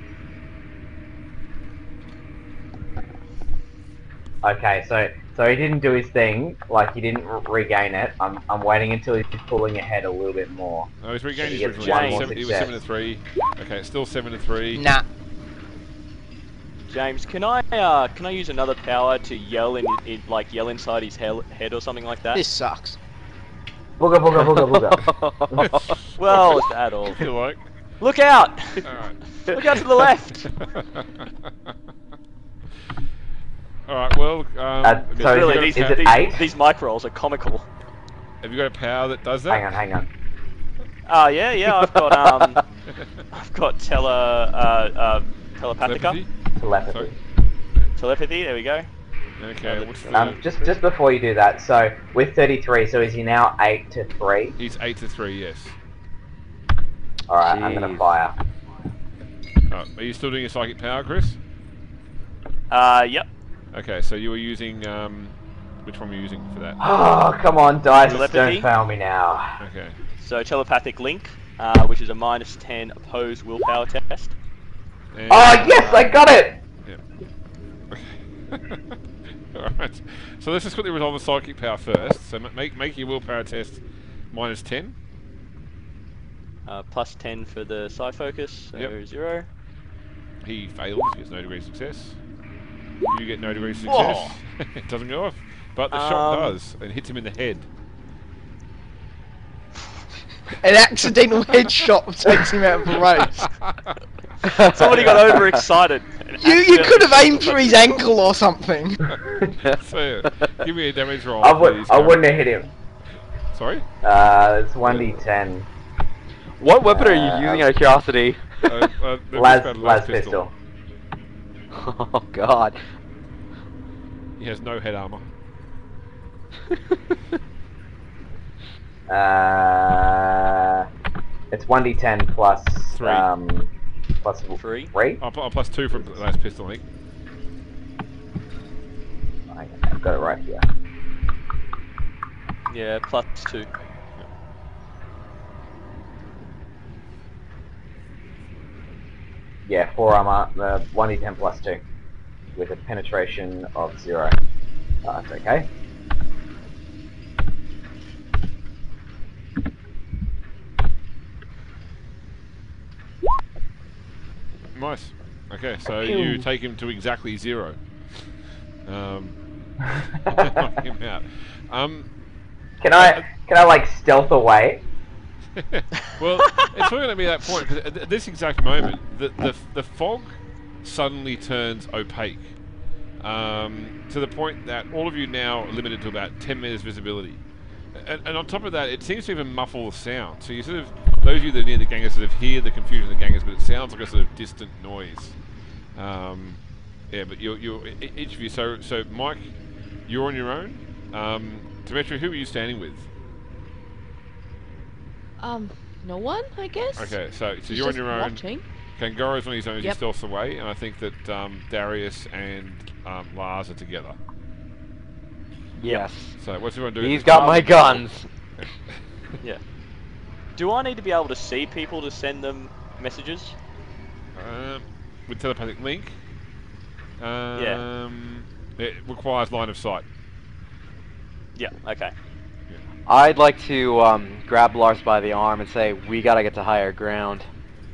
Okay, so he didn't do his thing, like he didn't regain it. I'm waiting until he's pulling ahead a little bit more. No, he's regained He his gets original. one more He was 7 to success. 3. Okay, it's still 7 to 3. Nah. James, can I use another power to yell yell inside his head or something like that? This sucks. Booga booga booga booga. Well, it's at all. If you like. Look out! Alright. Look out to the left! Alright, well, So Really, is it 8? these mic rolls are comical. have you got a power that does that? Hang on. Yeah, I've got I've got telepathica, Telepathy? Telepathy. Sorry. telepathy. There we go. Okay, what's the... Just before you do that, so with 33, so is he now 8 to 3? He's 8 to 3, yes. Alright, I'm gonna Jeez. fire. Are you still doing your psychic power, Chris? Yep. Okay, so you were using, which one were you using for that? Oh, come on, dice, Telepathy? don't fail me now. Okay. So telepathic link, which is a -10 opposed willpower test. And, Oh, yes, I got it! Alright. So let's just quickly resolve the psychic power first. So make your willpower test -10. +10 for the psi focus, so Yep. 0. He fails, he gets no degree of success. You get no degree of success. It doesn't go off. But the shot does, and hits him in the head. An accidental headshot takes him out of the race. Somebody got overexcited. You could have aimed for his ankle or something. So, give me a damage roll, I please. wouldn't have hit him. Sorry? It's 1d10. What weapon are you using out of curiosity? Las pistol. Oh god. He has no head armor. It's 1d10 plus 3. Plus 3. 3. Plus 2 for last pistol, I think. I've got it right here. Yeah, plus 2. Yeah, 4 armor. 1d10 plus 2, with a penetration of 0. Oh, that's okay. Nice. Okay, so you take him to exactly 0. Knock him out. Can I like stealth away? Well, it's probably going to be that point because at this exact moment, the fog suddenly turns opaque, to the point that all of you now are limited to about 10 meters visibility. And on top of that, it seems to even muffle the sound. So you sort of, those of you that are near the gangers sort of hear the confusion of the gangers, but it sounds like a sort of distant noise. Yeah, but you're each of you. So Mike, you're on your own. Demetria, who are you standing with? No one, I guess. Okay, so He's you're on just your own. watching. Kangaro's on his own as he Yep. stealths away, and I think that Darius and Lars are together. Yes. So what's everyone doing? He's got my guns. Yeah. Do I need to be able to see people to send them messages? With telepathic link. Yeah. It requires line of sight. Yeah, okay. I'd like to grab Lars by the arm and say, we gotta get to higher ground.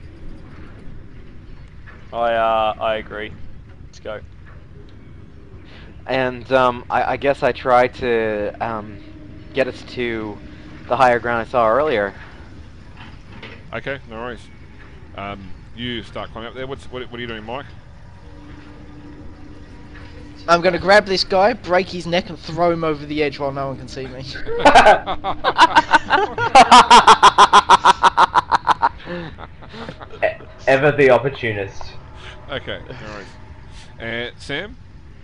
I agree. Let's go. And I guess I try to get us to the higher ground I saw earlier. Okay, no worries. You start climbing up there. What are you doing, Mike? I'm going to grab this guy, break his neck, and throw him over the edge while no one can see me. Ever the opportunist. Okay, no worries. Sam,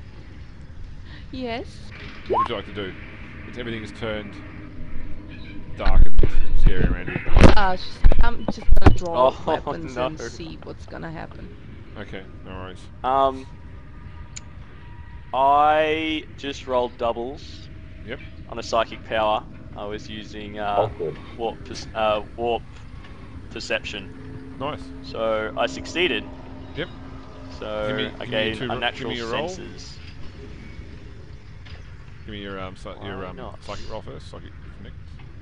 Yes. what would you like to do? Everything is turned dark and scary around you. I'm just gonna draw Oh, weapons and no. see what's gonna happen. Okay, no worries. I just rolled doubles. Yep. On a psychic power. I was using Good. warp perception. Nice. So I succeeded. Yep. So Give me I your gained give me unnatural your roll. senses. Give me your Why not? psychic roll first. Psychic connect.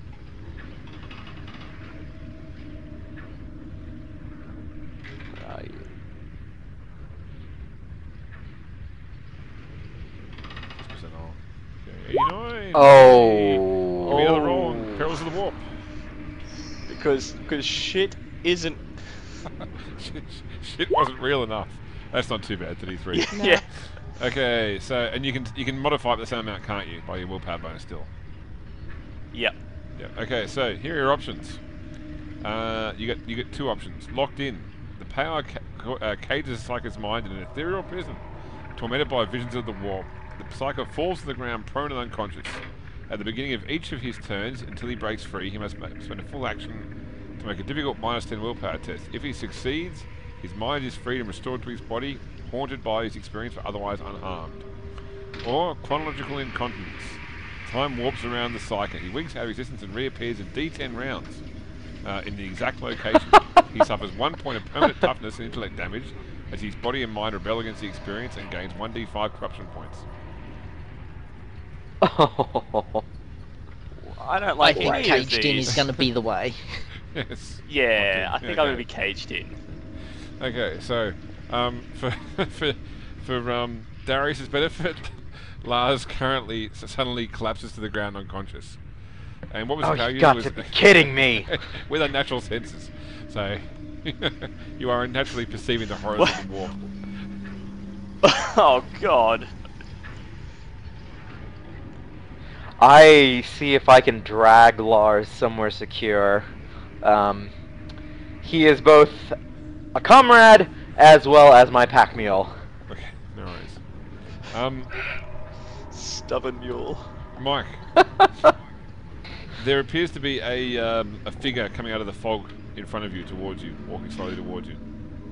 Where are you? Percent off. Okay, 89. Oh. Give me another roll. On Perils of the Warp. Because shit isn't. Shit wasn't real enough. That's not too bad. 33. No. Yeah. Okay, so and you can modify it the same amount, can't you, by your willpower bonus still? Yep. Yeah. Okay, so here are your options. You get two options. Locked in. The power cages the psycho's mind in an ethereal prison, tormented by visions of the warp. The psycho falls to the ground, prone and unconscious. At the beginning of each of his turns, until he breaks free, he must spend a full action to make a difficult -10 willpower test. If he succeeds, his mind is freed and restored to his body, haunted by his experience but otherwise unharmed. Or chronological incontinence. Time warps around the psycho. He winks out of existence and reappears in D10 rounds in the exact location. He suffers 1 point of permanent toughness and intellect damage as his body and mind rebel against the experience and gains 1d5 corruption points. I don't I like think any of caged in these. is going to be the way. Yes. Yeah, I think I'm Okay. gonna be caged in. Okay, so for Darius's benefit, Lars currently suddenly collapses to the ground unconscious. And what was Oh, the power you used got was to be kidding me! with unnatural senses. So you are naturally perceiving the horrors of the warp. Oh god. I see if I can drag Lars somewhere secure. He is both a comrade as well as my pack mule. Okay, no worries. Stubborn mule. Mike, there appears to be a figure coming out of the fog in front of you, towards you, walking slowly towards you.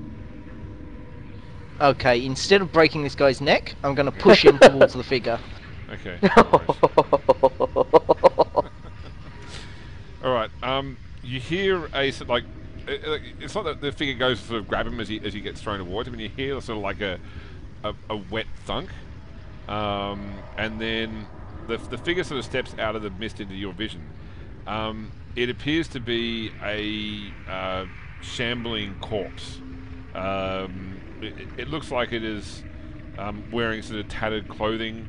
Okay, instead of breaking this guy's neck, I'm going to push him towards the figure. Okay. No worries. All right. You hear a sort of like it's not that the figure goes to sort of grab him as he gets thrown towards him, and you hear sort of like a wet thunk, and then the figure sort of steps out of the mist into your vision. It appears to be a shambling corpse. It looks like it is wearing sort of tattered clothing.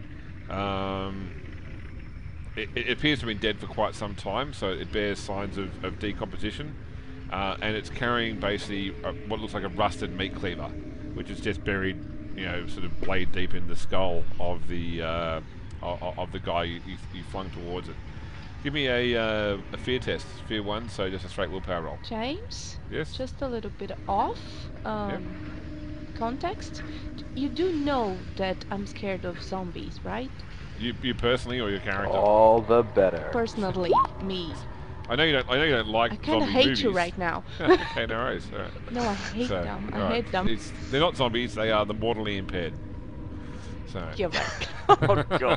It appears to have been dead for quite some time, so it bears signs of decomposition. And it's carrying basically what looks like a rusted meat cleaver, which is just buried, sort of blade deep in the skull of the guy you flung towards it. Give me a fear test, fear 1, so just a straight willpower roll. James? Yes? Just a little bit off. Context. You do know that I'm scared of zombies, right? You personally, or your character? All the better. Personally, me. I know you don't like I kind of zombie hate movies. you right now. Okay, no worries. All right. No, I hate them. I alright. hate them. They're not zombies. They are the mortally impaired. So. You're right. Oh god.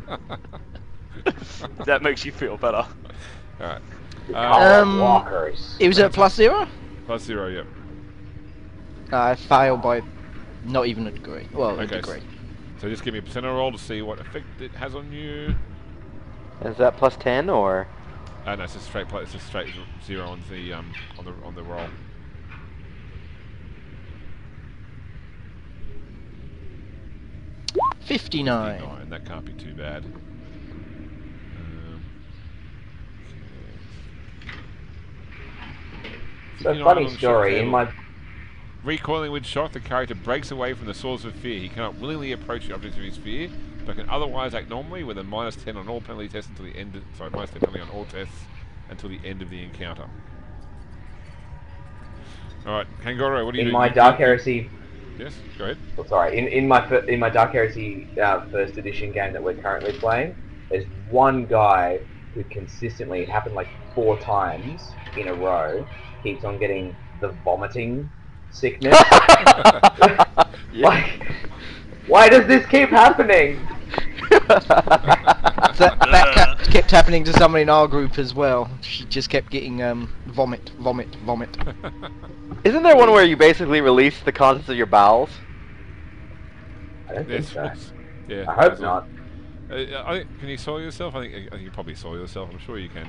That makes you feel better. All right. Walkers. It was at +0? +0, yep. I failed by not even a degree. Well, a Okay, degree. So just give me a percentile roll to see what effect it has on you. Is that +10 or? No, it's just straight. It's just straight 0 on the roll. $59. 59. That can't be too bad. So 59 funny on the story. shock In my table. Recoiling with shock, the character breaks away from the source of fear. He cannot willingly approach the object of his fear, but can otherwise act normally with a -10 on all penalty tests until the end. -10 penalty on all tests until the end of the encounter. All right, Kangoro, what do you do? in my Dark Heresy. Yes, go ahead. Oh, sorry. In my Dark Heresy first edition game that we're currently playing, there's one guy who consistently, it happened like 4 times in a row, keeps on getting the vomiting sickness. Like, why does this keep happening? That kept happening to someone in our group as well. She just kept getting vomit. Isn't there one where you basically release the contents of your bowels? I don't think Yes, so. yeah. I hope not. Can you soil yourself? I think you probably soil yourself. I'm sure you can.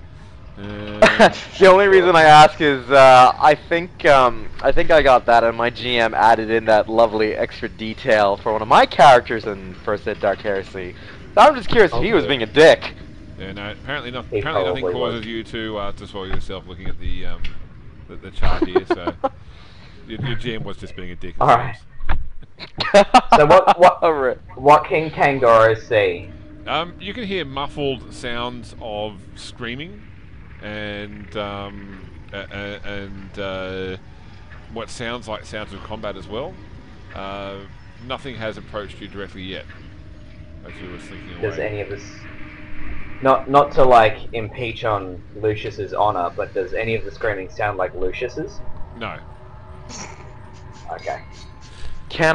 The only reason I ask is I think I got that, and my GM added in that lovely extra detail for one of my characters in First Ed Dark Heresy. So I'm just curious if he was being a dick. Yeah, no. Apparently, He apparently nothing probably causes was. you to soil yourself. Looking at the chart here, so your GM was just being a dick. it All right. seems. So Alright. what can Kangoro see? You can hear muffled sounds of screaming, and what sounds like sounds of combat as well. Nothing has approached you directly yet, as you were thinking away. Does any of this, not to like impeach on Lucius's honor, but does any of the screaming sound like Lucius's? No. Okay. Can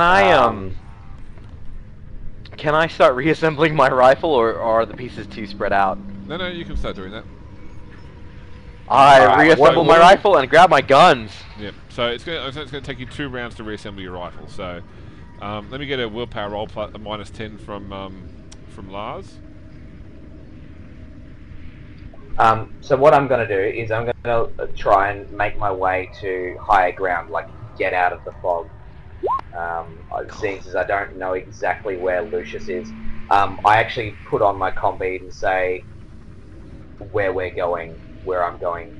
I start reassembling my rifle, or are the pieces too spread out? No, you can start doing that. I Alright, reassemble my rifle and grab my guns. Yep. So it's going to take you 2 rounds to reassemble your rifle. So let me get a willpower roll plus a -10 from Lars. So what I'm gonna do is I'm gonna try and make my way to higher ground, like get out of the fog. Seeing as I don't know exactly where Lucius is, I actually put on my combeat and say where we're going, where I'm going.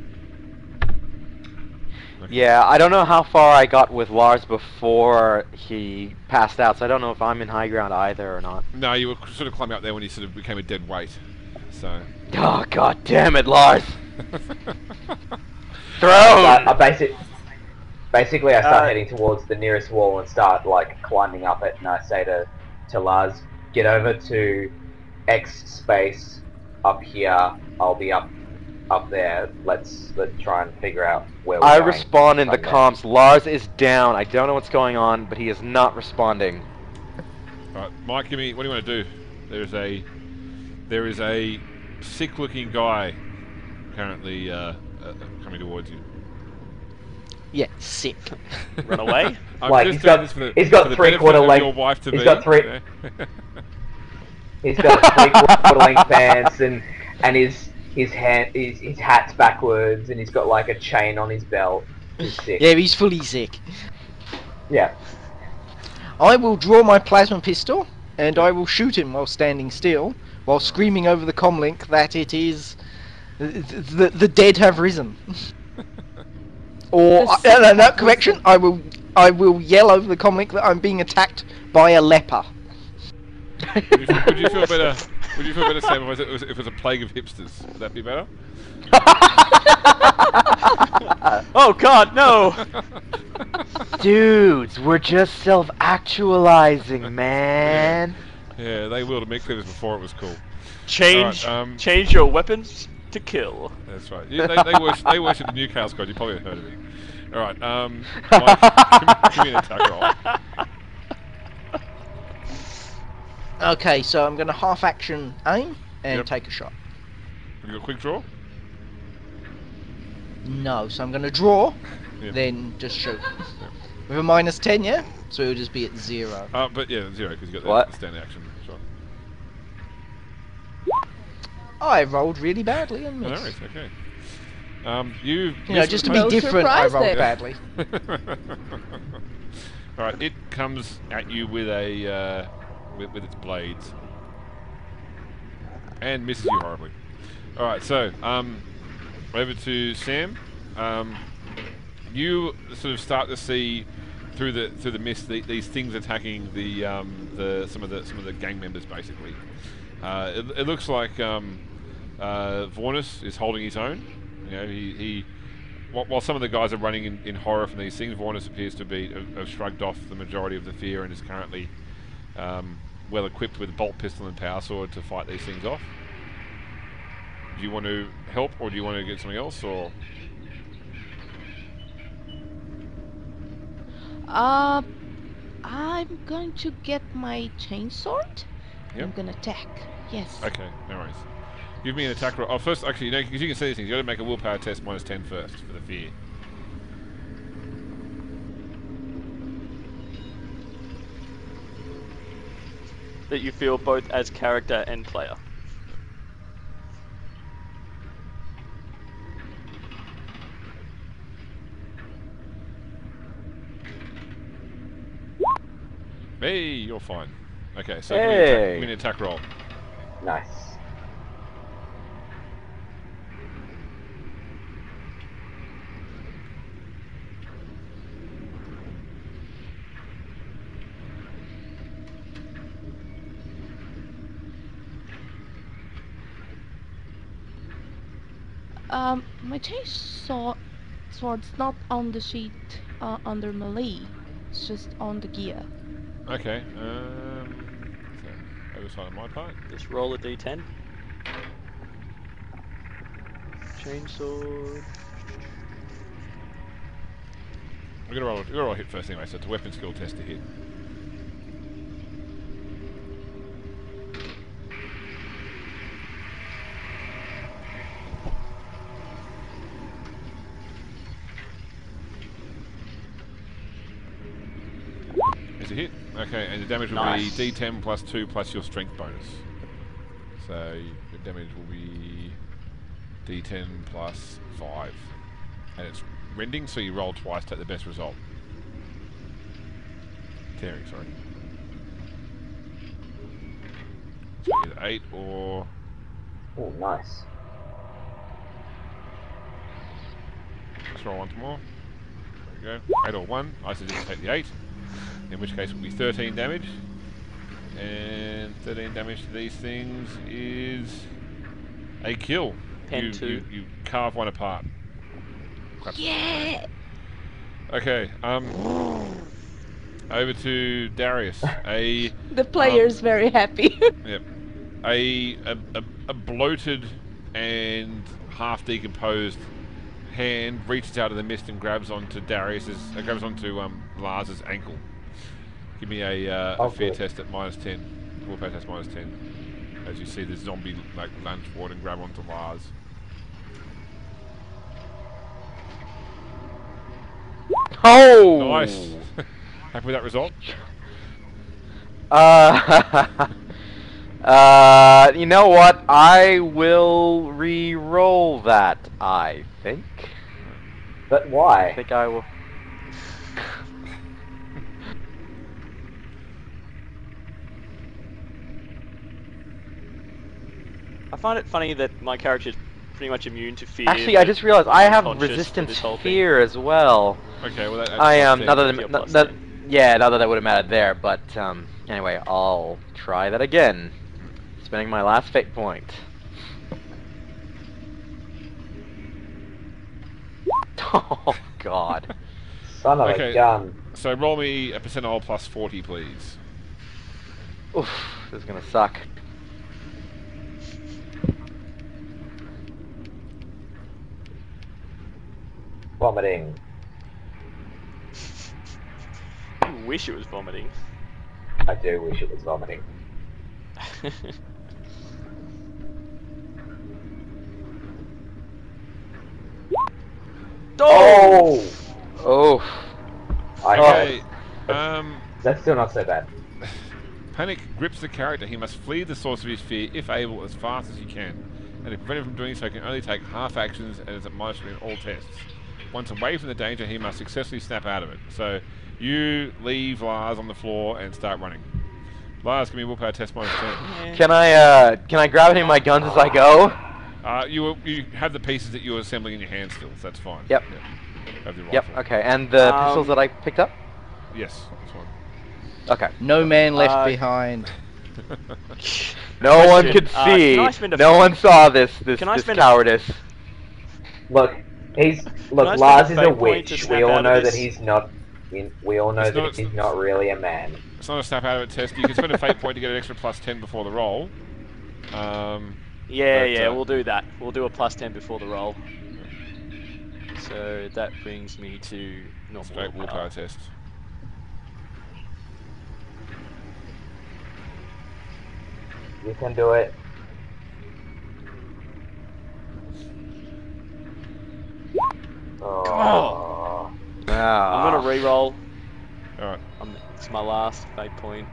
Okay. Yeah, I don't know how far I got with Lars before he passed out, so I don't know if I'm in high ground either or not. No, you were sort of climbing up there when you sort of became a dead weight. So. Oh, god damn it, Lars! throne! Basically, I start Uh, heading towards the nearest wall and start like climbing up it, and I say to Lars, "Get over to X space up here. I'll be up there. Let's try and figure out where we're I going respond in the from there." comms. Lars is down. I don't know what's going on, but he is not responding. Right, Mike, give me. What do you want to do? There is a sick-looking guy currently coming towards you. Yeah, sick. Run away. I'm Like, just he's doing got- this for the, he's got for the three-quarter benefit of length- your wife to he's be. got three- you know? He's got 3/4 length pants and his hat's backwards, and he's got like a chain on his belt. He's sick. Yeah, he's fully sick. Yeah. I will draw my plasma pistol, and I will shoot him while standing still, while screaming over the comlink that it is... The dead have risen. Or, no, correction, I will yell over the comlink that I'm being attacked by a leper. Would you feel better? Would you feel better, Sam, if it was a plague of hipsters? Would that be better? Oh God, no! Dudes, we're just self-actualizing, man. Yeah, they will to make clear this before it was cool. Change, Alright, change your weapons to kill. That's right. Yeah, they worship the new Chaos God. You probably heard of it. All right. Mike, give me an attack roll. Okay, so I'm going to half action aim and Yep. take a shot. Have you got a quick draw? No, so I'm going to draw, Yep. then just shoot. With a -10, yeah? So it'll just be at 0. But yeah, 0 because you got What? the standing action shot. I rolled really badly and No missed. worries. Okay. You You know, just to be No different, I surprise rolled there. badly. All right. It comes at you with a with its blades and misses you horribly. All right. So over to Sam. You sort of start to see through the mist these things attacking some of the gang members basically. It looks like Vornus is holding his own. You know, while some of the guys are running in horror from these things, Vornus appears to have shrugged off the majority of the fear and is currently well equipped with a bolt pistol and power sword to fight these things off. Do you want to help, or do you want to get something else, or? I'm going to get my chainsword. Yep. I'm gonna attack. Yes. Okay, no worries. Give me an attack roll. Oh, first, actually, because you can see these things, you got to make a willpower test -10 first for the fear. That you feel both as character and player. Hey, you're fine. Okay, so Hey. give me an attack roll. Nice. My sword's not on the sheet under melee. It's just on the gear. Okay, so oversight on my part. Just roll a d10. Chainsword. We're gonna roll a hit first anyway, so it's a weapon skill test to hit. It's a hit. Okay, and the damage will Nice. be D10 plus 2 plus your strength bonus. So the damage will be D10 plus 5. And it's rending, so you roll twice, take the best result. Tearing, sorry. So either 8 or... Oh, nice. Let's roll once more. There we go. 8 or 1. I suggest take the 8. In which case it will be 13 damage. And 13 damage to these things is a kill. Pen 2. You carve one apart. crap. Yeah. Okay. Over to Darius. The player's very happy. Yep. A bloated and half decomposed hand reaches out of the mist and grabs onto Lars's ankle. Give me a fear test at -10. Willpower test -10. As you see the zombie like lunge forward and grab onto Lars. Oh! Nice. Happy with that result? You know what? I will re-roll that, I think. But I why? think I will. I find it funny that my character is pretty much immune to fear. Actually, I just realized I have unconscious for resistance this whole to thing. fear as well. Okay, well that I am. am. Not that, Your not, plus not, 10. yeah, not that that would have mattered there, but anyway, I'll try that again. Spending my last fate point. Oh God. Son of Okay. a gun. So roll me a percentile plus 40, please. Oof, this is gonna suck. Vomiting. I wish it was vomiting. I do wish it was vomiting. Oh! Oh. Okay. That's still not so bad. Panic grips the character. He must flee the source of his fear, if able, as fast as he can. And to prevent him from doing so, he can only take half actions and is at -3 in all tests. Once away from the danger, he must successfully snap out of it. So, you leave Lars on the floor and start running. Lars, give me a willpower test -10. Can I grab any of my guns as I go? You have the pieces that you're assembling in your hand still, so that's fine. Yep. Yeah. Have the Yep. rifle. Okay. And the pistols that I picked up? Yes, that's fine. Okay. No man left behind. No one Question, could can see. I spend a- No one saw this Can I this spend a- cowardice. Look, I Lars spend is a a fate point witch. to We snap all out of know that this? he's not. We all know It's that not- he's not really a man. It's not a snap out of it test. You can spend a fate point to get an extra +10 before the roll. Yeah, But, yeah, we'll do that. We'll do a +10 before the roll. So that brings me to normal Straight willpower test. You can do it. Oh. I'm gonna re-roll. Alright. It's my last fate point.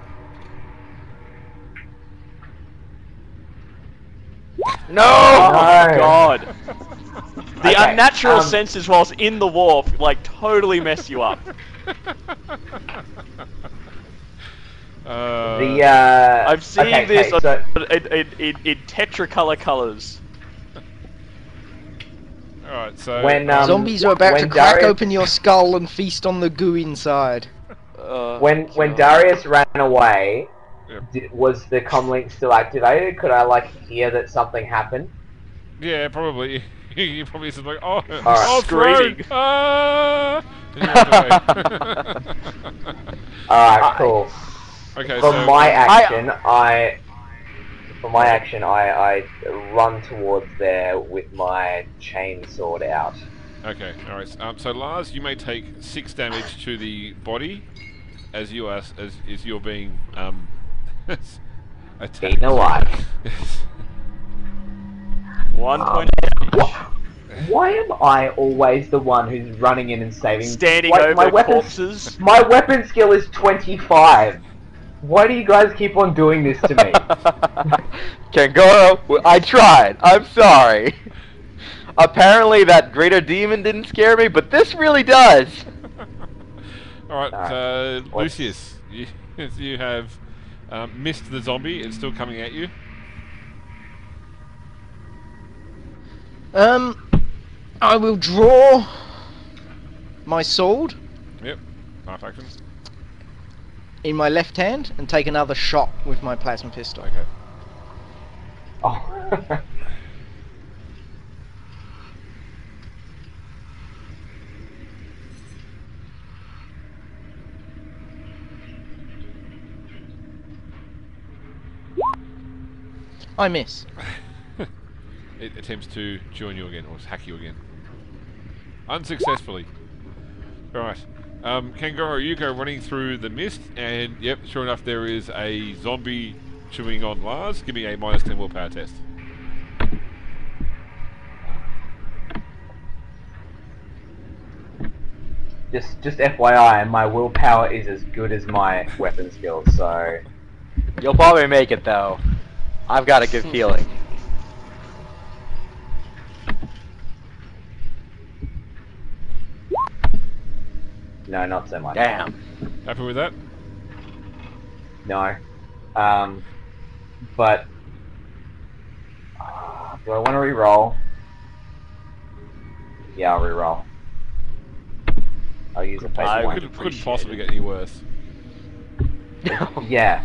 No! Oh No. God! The Okay, unnatural senses whilst in the warp, like, totally mess you up. I've seen okay, this okay, so, in Tetracolor colors. Alright, so... When, Zombies are about when to crack Darius- open your skull and feast on the goo inside. when God. Darius ran away, Yep. was the comlink still activated? Could I like hear that something happened? Yeah, probably. You probably said like, oh, Alright. Screaming. Throne! Ah! And you walked away. Alright, cool. Okay, For so... my action, I run towards there with my chainsaw out. Okay, alright. So Lars, you may take 6 damage to the body as you're being attacked. Eaten alive. Yes. 1 point. Why am I always the one who's running in and saving? Standing Like, over my weapon, corpses. My weapon skill is 25. Why do you guys keep on doing this to me? Kangoro, I tried. I'm sorry. Apparently that greater demon didn't scare me, but this really does. Alright, Alright. Lucius, you have missed the zombie. It's still coming at you. I will draw my sword Yep. Half action. in my left hand and take another shot with my plasma pistol. Okay. Oh. I miss. It attempts to join you again, or hack you again. Unsuccessfully. Right. Kangoro, you go running through the mist, and yep, sure enough, there is a zombie chewing on Lars. Give me a -10 willpower test. Just FYI, my willpower is as good as my weapon skills, so You'll probably make it though. I've got a good feeling. no, not so much. Damn. Happy with that? No. But do I want to re-roll? Yeah, I'll re-roll. I'll use a I paper one. Couldn't possibly get any worse. Yeah.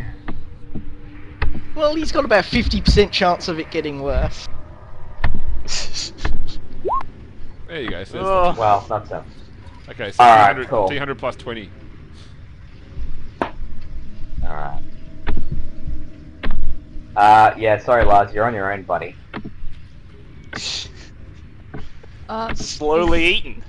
Well, he's got about 50% chance of it getting worse. There you go. So there's Oh. Well, not so. okay, so Alright, 300, cool. 300 plus 20. Alright. Yeah, sorry Lars, you're on your own, buddy. Slowly eaten.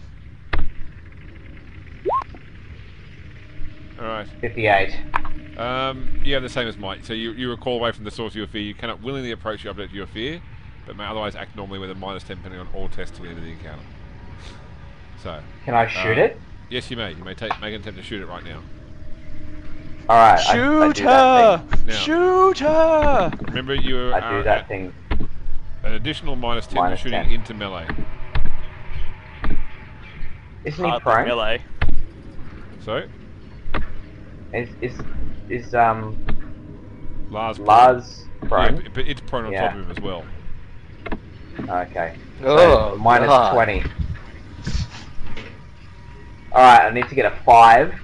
Alright. 58. You have the same as Mike. So you recall away from the source of your fear. You cannot willingly approach the object of your fear, but may otherwise act normally with a -10 depending on all tests till the end of the encounter. So. Can I shoot it? Yes, you may. You may make an attempt to shoot it right now. Alright, Shoot I her! Now. Shoot her! Remember, you I are do that at thing. an additional -10 to Minus shooting 10. into melee. Isn't he Hardly prone? melee. So, Is Lars. Lars Yeah, prone? but it's prone on Yeah. top of him as well. Okay. Oh, So, minus God. 20. Alright, I need to get a 5.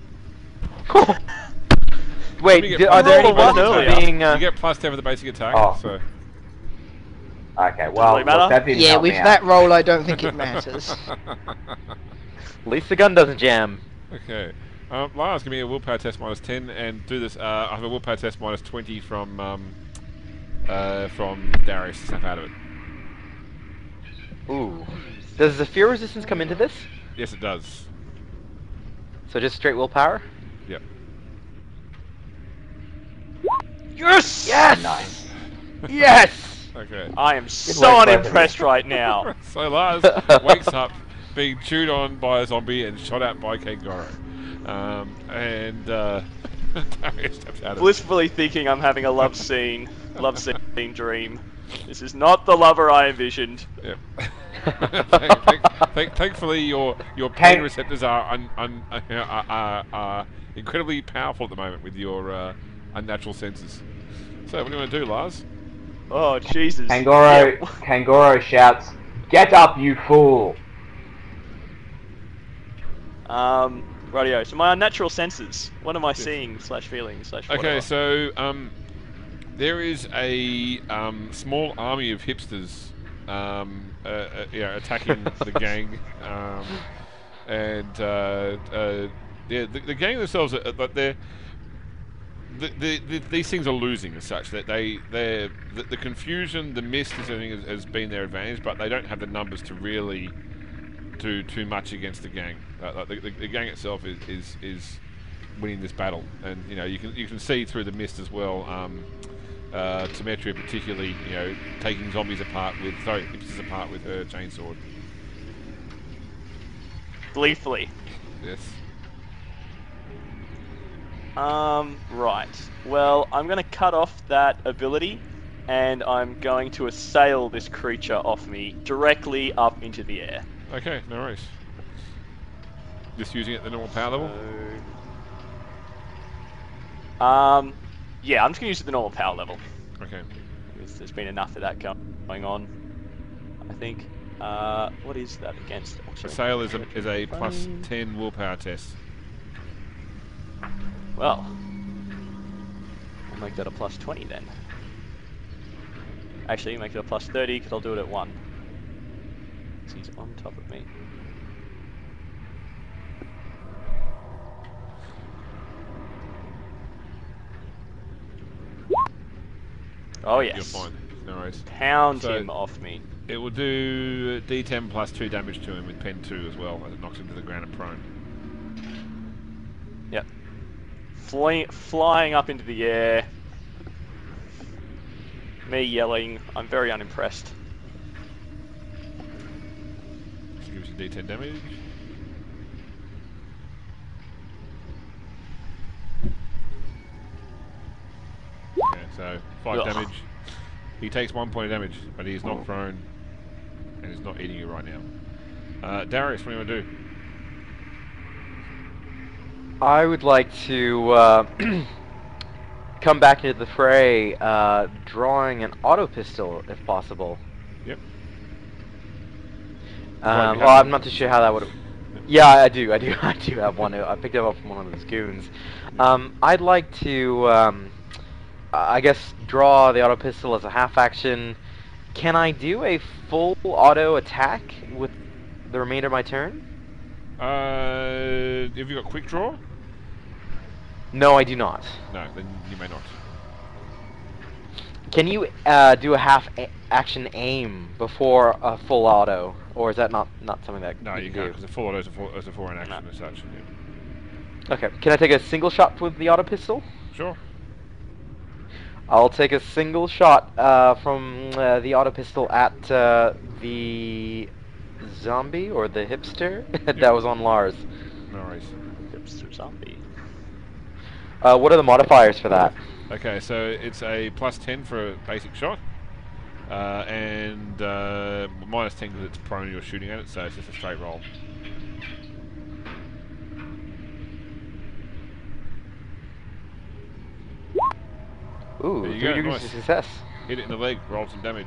Wait, Let me get are there any plus bonuses earlier. for being? You get +10 for the basic attack. Oh. So, Okay, well, really matter? look, that didn't Yeah, help with me out. that roll, I don't think it matters. At least the gun doesn't jam. okay. Lars, give me a willpower test -10, and do this. I have a willpower test -20 from Darius. Snap out of it. Ooh. Does the fear resistance come into this? Yes, it does. So just straight willpower? Yep. Yes! Yes! Nice. Yes! Okay. I am work, so both of you. unimpressed right now. So Lars wakes up being chewed on by a zombie and shot at by Kangoro. Darius steps out of it. Blissfully thinking I'm having a love scene dream. This is not the lover I envisioned. Yep. Thankfully, your pain Kang- receptors are incredibly powerful at the moment with your unnatural senses. So, what do you want to do, Lars? Oh Jesus. Kangoro, Yeah. Kangoro shouts, "Get up, you fool!" Rightio. So my unnatural senses. What am I seeing / feeling / Okay, whatever? so there is a small army of hipsters, attacking the gang, the gang themselves are like these things are losing as such. That the confusion, the mist, and everything has been their advantage, but they don't have the numbers to really do too much against the gang. The gang itself is winning this battle, and you can see through the mist as well. Demetria particularly, taking hipsters apart with her chainsaw. Gleefully. Yes. Right. Well, I'm going to cut off that ability, and I'm going to assail this creature off me directly up into the air. Okay, no worries. Just using it at the normal power level. Yeah, I'm just going to use it at the normal power level. Okay. There's been enough of that going on, I think. What is that against? Actually? Assail is a +10 willpower test. Well, I'll make that a +20 then. Actually, make it a +30 because I'll do it at 1. So he's on top of me. Oh You're yes. fine. No worries. Pound So- him off me. It will do D10 plus 2 damage to him with pen 2 as well, as it knocks him to the ground and prone. Yep. Flying up into the air. Me yelling. I'm very unimpressed. So gives you D10 damage. Okay, so 5 Ugh. damage. He takes 1 point of damage, but he's not prone, and he's not eating you right now. Darius, what do you want to do? I would like to come back into the fray, drawing an auto pistol if possible. Yep. Well, have I'm one. not too sure how that would. Yeah, I do have one. I picked it up from one of those goons. I'd like to, I guess, draw the auto pistol as a half action. Can I do a full auto attack with the remainder of my turn? Have you got quick draw? No, I do not. No, then you may not. Can you do a half action aim before a full auto, or is that not something that No, you can can't, do? because a full auto is a foreign action as such. Yeah. Okay. Can I take a single shot with the auto pistol? Sure. I'll take a single shot from the auto pistol at the zombie or the hipster that was on Lars. No worries. Hipster zombie. What are the modifiers for that? Okay, so it's a plus 10 for a basic shot, and minus 10 because it's prone you're shooting at it, so it's just a straight roll. Ooh, There you 3 go, degrees nice. of success. Hit it in the leg, roll some damage.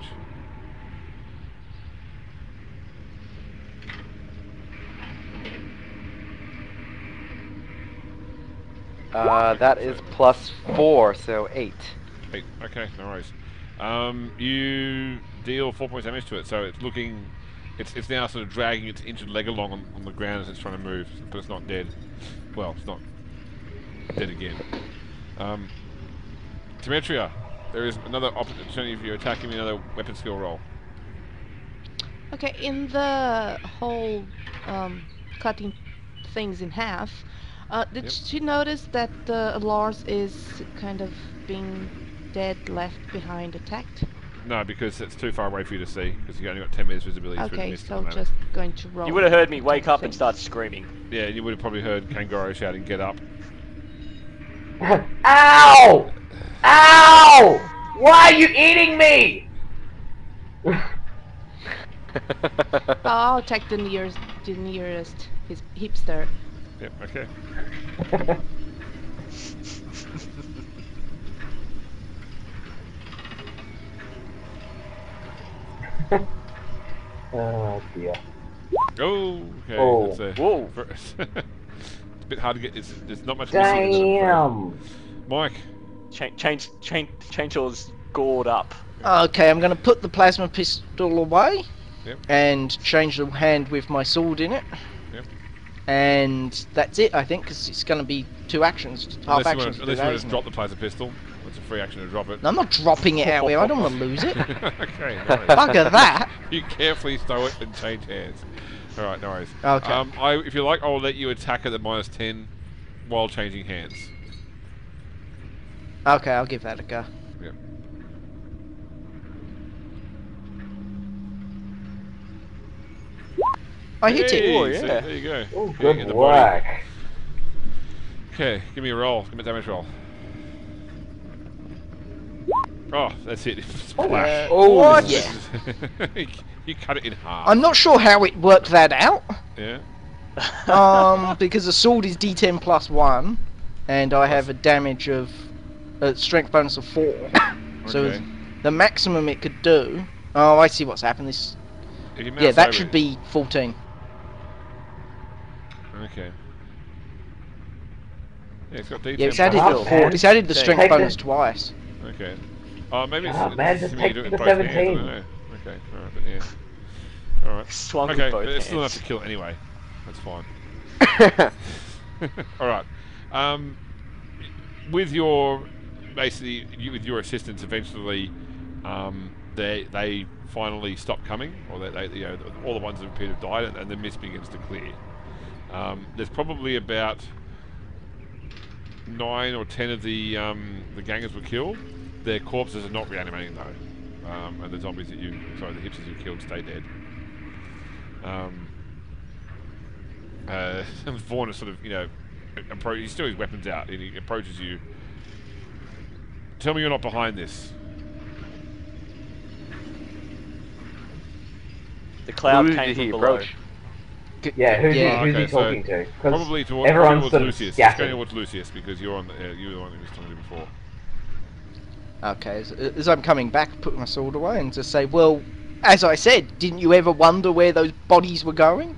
That is +4, so 8. Hey, okay, no worries. You deal 4 points damage to it, so it's looking, it's now sort of dragging its injured leg along on the ground as it's trying to move, but it's not dead. Well, it's not dead again. Demetria, there is another opportunity for you attacking me, another weapon skill roll. Okay, in the whole cutting things in half, did Yep. she notice that Lars is kind of being dead, left behind, attacked? No, because it's too far away for you to see, because you only got 10 meters visibility through the Okay, mist. so on that. just going to roll. You would have heard me wake up and thing. start screaming. Yeah, you would have probably heard Kangoro shouting, "Get up!" Ow! Ow! Why are you eating me? I'll attack the nearest hipster. Yep, okay. Oh dear. Oh, okay. Oh. That's a, Whoa. it's a bit hard to get. There's not much missing. Is it? Damn. Mike. Chainsaw's gored up. Okay, I'm going to put the plasma pistol away. Yep. And change the hand with my sword in it. Yep. And that's it, I think, because it's going to be 2 actions, half actions. Unless you want to drop the plasma pistol, it's a free action to drop it. I'm not dropping it out there. I don't want to lose it. Okay, no worries. Bugger that. You carefully stow it and change hands. All right, no worries. Okay. If you like, I'll let you attack at the -10 while changing hands. Okay, I'll give that a go. Yep. I hit it. Hey, Oh, see, yeah. there you go. Oh, Okay, good in the body. work. Okay, give me a roll. Give me a damage roll. Oh, that's it. Splash. Oh, what? yeah. You cut it in half. I'm not sure how it worked that out. Yeah. Because the sword is D10 plus 1, and I have a damage of strength bonus of 4. So Okay. the maximum it could do. Oh, I see what's happened. This. If you Yeah, mouse that over should it- be 14. Okay. Yeah, it's got D10. Yeah, it's added Wow, the man. it's added the strength Take bonus the- twice. Okay. Oh, maybe it's. God, man, it's just assuming take you do it the in both hands, I 17. don't know. Okay, alright, but yeah. Alright. Swung with Okay, both but it's still enough hands. to kill it anyway. That's fine. Alright. With your. Basically, with your assistance, eventually they finally stop coming, or they you know, all the ones that appear to have died, and the mist begins to clear. There's probably about 9 or 10 of the gangers were killed. Their corpses are not reanimating though, and the zombies the hipsters you killed stay dead. Vaughn is sort of, you know, he still has weapons out, and he approaches you. Tell me you're not behind this. The cloud Who came did from he below. approach? Yeah, who's okay, he talking to? 'Cause Probably towards everyone's sort of Lucius. It's scattered. going towards Lucius because you're on the, you were the one who was talking to before. Okay, as I'm coming back, I put my sword away and just say, well, as I said, didn't you ever wonder where those bodies were going?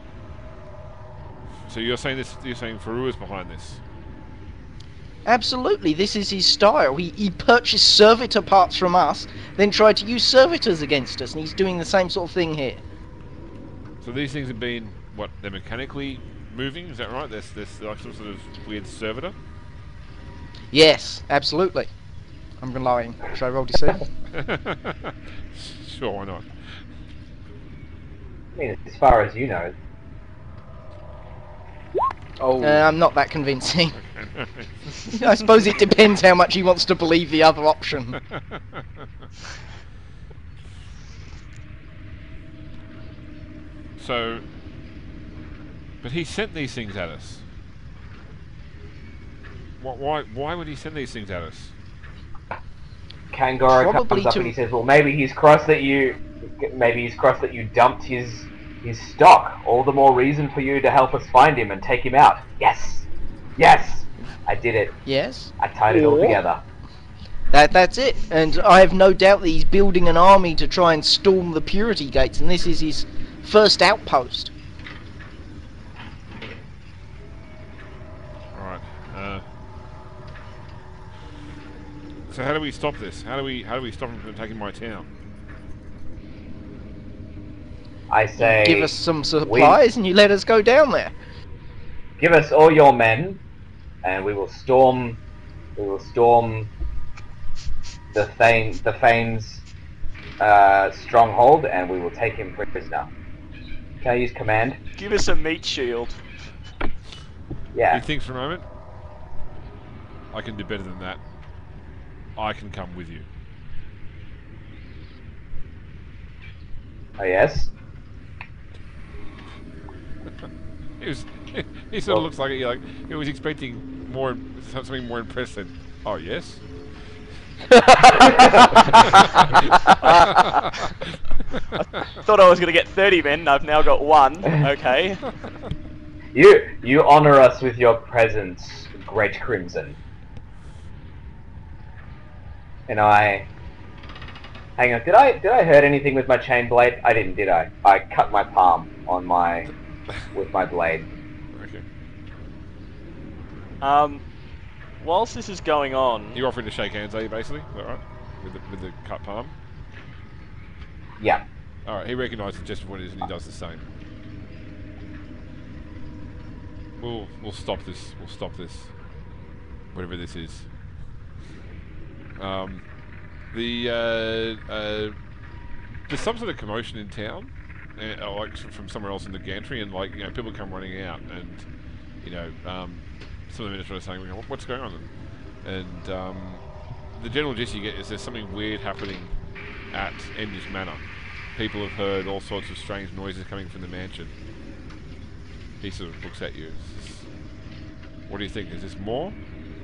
So you're saying this? You're saying Faru is behind this? Absolutely, this is his style. He purchased servitor parts from us, then tried to use servitors against us, and he's doing the same sort of thing here. So these things have been what? They're mechanically moving. Is that right? There's like some sort of weird servitor. Yes, absolutely. I'm relying. Should I roll deceive? Sure, why not? I mean, as far as you know. Oh, I'm not that convincing. I suppose it depends how much he wants to believe the other option. So, but he sent these things at us. Why would he send these things at us? Kangoro Probably comes up to- and he says, "Well, maybe he's crossed that you dumped his stock. All the more reason for you to help us find him and take him out." Yes, yes, I did it. Yes? I tied it all together. That's it. And I have no doubt that he's building an army to try and storm the Purity Gates, and this is his first outpost. All right. So how do we stop this? How do we stop him from attacking my town? I say, Give us some supplies and you let us go down there. give us all your men, and we will storm. We will storm the Thane's stronghold, and we will take him prisoner. Can I use command? Give us a meat shield. Yeah. He thinks for a moment. I can do better than that. I can come with you. Oh yes. He sort of looks like he was expecting more, something more impressive. Oh yes. Thought I was going to get 30 men. I've now got 1. Okay. You honor us with your presence, Great Crimson. And I... Hang on, did I hurt anything with my chain blade? I didn't, did I? I cut my palm on with my blade. Okay. Whilst this is going on, You're offering to shake hands, are you, basically? Is that right? With the cut palm? Yeah. Alright, he recognises just what it is and he does the same. We'll stop this. We'll stop this. Whatever this is. There's some sort of commotion in town, like from somewhere else in the gantry, and like, you know, people come running out, and you know, some of the ministers are saying, "What's going on?" And the general gist you get is there's something weird happening at Endish Manor. People have heard all sorts of strange noises coming from the mansion. He sort of looks at you. What do you think? Is this more?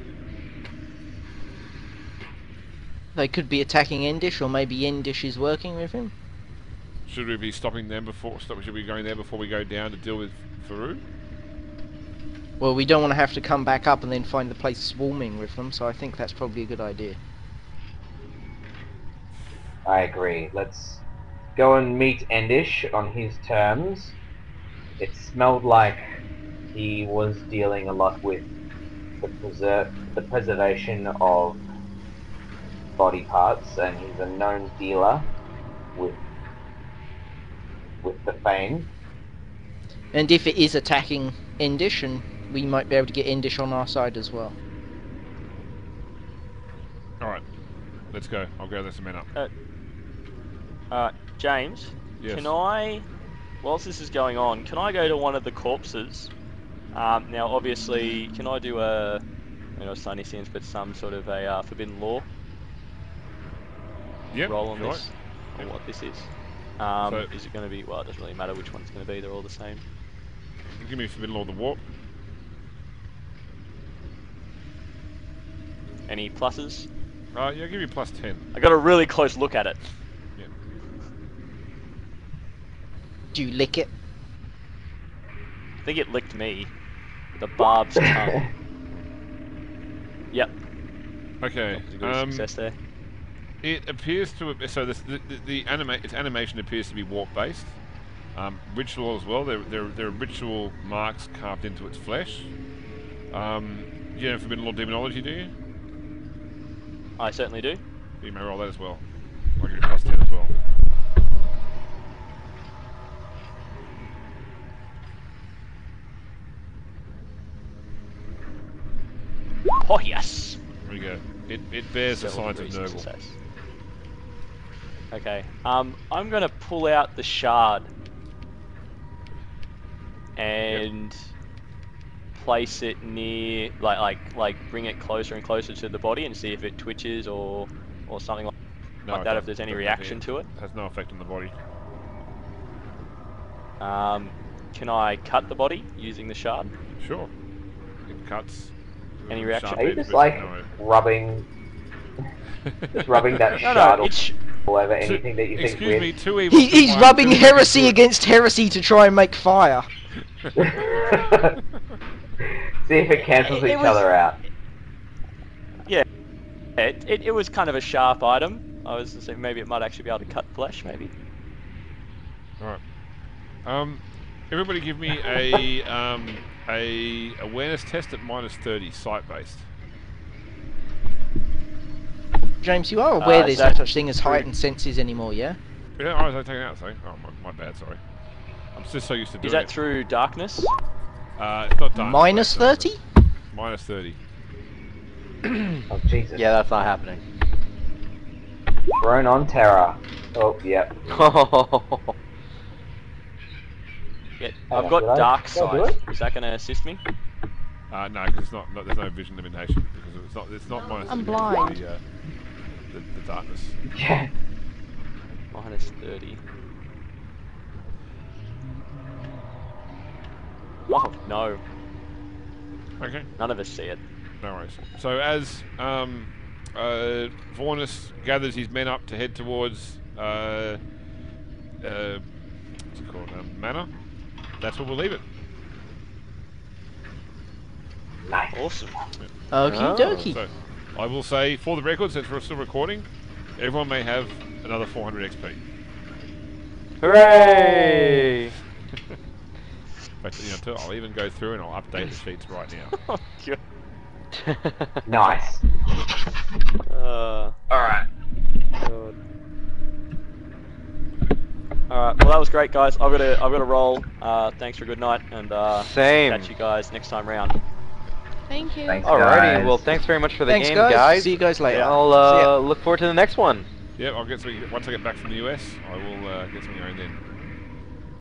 They could be attacking Endish, or maybe Endish is working with him. Should we be stopping them before? Should we be going there before we go down to deal with Faru? Well, we don't want to have to come back up and then find the place swarming with them, so I think that's probably a good idea. I agree. Let's go and meet Endish on his terms. It smelled like he was dealing a lot with the preservation of body parts, and he's a known dealer with the Thane. And if it is attacking Endish, and we might be able to get Endish on our side as well. Alright. let's go. I'll gather some men up. James, Yes. can I, whilst this is going on, can I go to one of the corpses? Now, obviously, can I do a, Sunny Sins, but some sort of a Forbidden Law Yep. roll on right. this? Or Yep. what this is? So- Is it going to be, well, it doesn't really matter which one it's going to be, they're all the same. Give me Forbidden Law of the Warp. Any pluses? Yeah, I'll give you plus 10. I got a really close look at it. Yep. Do you lick it? I think it licked me. The barbed tongue. Yep. Okay. You got a success there. It appears to so its animation appears to be warp based. Ritual as well. There are ritual marks carved into its flesh. You know Forbidden Law Demonology, do you? I certainly do. You may roll that as well. I'll give you plus 10 as well. Oh yes. There we go. It bears the signs of Celebrate Nurgle. success. Okay. I'm gonna pull out the shard and place it near, like bring it closer and closer to the body and see if it twitches or something like No, that. it If doesn't- there's any doesn't reaction have to it. It has no effect on the body. Can I cut the body using the shard? Sure. It cuts. Any reaction? Sharp Are you edge, just but like no. rubbing that No, shard it's all over anything that you think Excuse weird? me, two evils. He's combined, rubbing two heresy good. against heresy to try and make fire. See if it cancels It each was- other out. Yeah. It was kind of a sharp item. I was thinking maybe it might actually be able to cut flesh, maybe. Alright. Everybody give me a awareness test at minus 30, sight based. James, you are aware is there's no that such thing as true? heightened senses anymore, yeah? Yeah, I was taking it out, sorry. Oh, my bad, sorry. I'm just so used to doing Is that it. through darkness? It's not done. Minus it's not 30? done. Minus 30. Oh Jesus. Yeah, that's not happening. Thrown on terror. Oh, yep. Yeah, Oh, I've got did I- dark did I do sight. it? Is that going to assist me? No, because it's not, there's no vision limitation because it's not minus I'm 30, blind. it's the darkness. Yeah. Minus 30. Oh, no. Okay. None of us see it. No worries. So as Vornus gathers his men up to head towards what's it called? Manor. That's where we'll leave it. Nice. Awesome. Okie dokie. So I will say, for the record, since we're still recording, everyone may have another 400 XP. Hooray! But I'll even go through and I'll update the sheets right now. Oh, God. Nice. Alright. Alright, well that was great guys. I've got to roll. Thanks for a good night and Same. catch you guys next time round. Thank you. Thanks. Alrighty, Guys. well thanks very much for the Thanks, game, guys. See you guys later. I'll See ya. look forward to the next one. Yeah, I'll get something once I get back from the US. I will get something going then.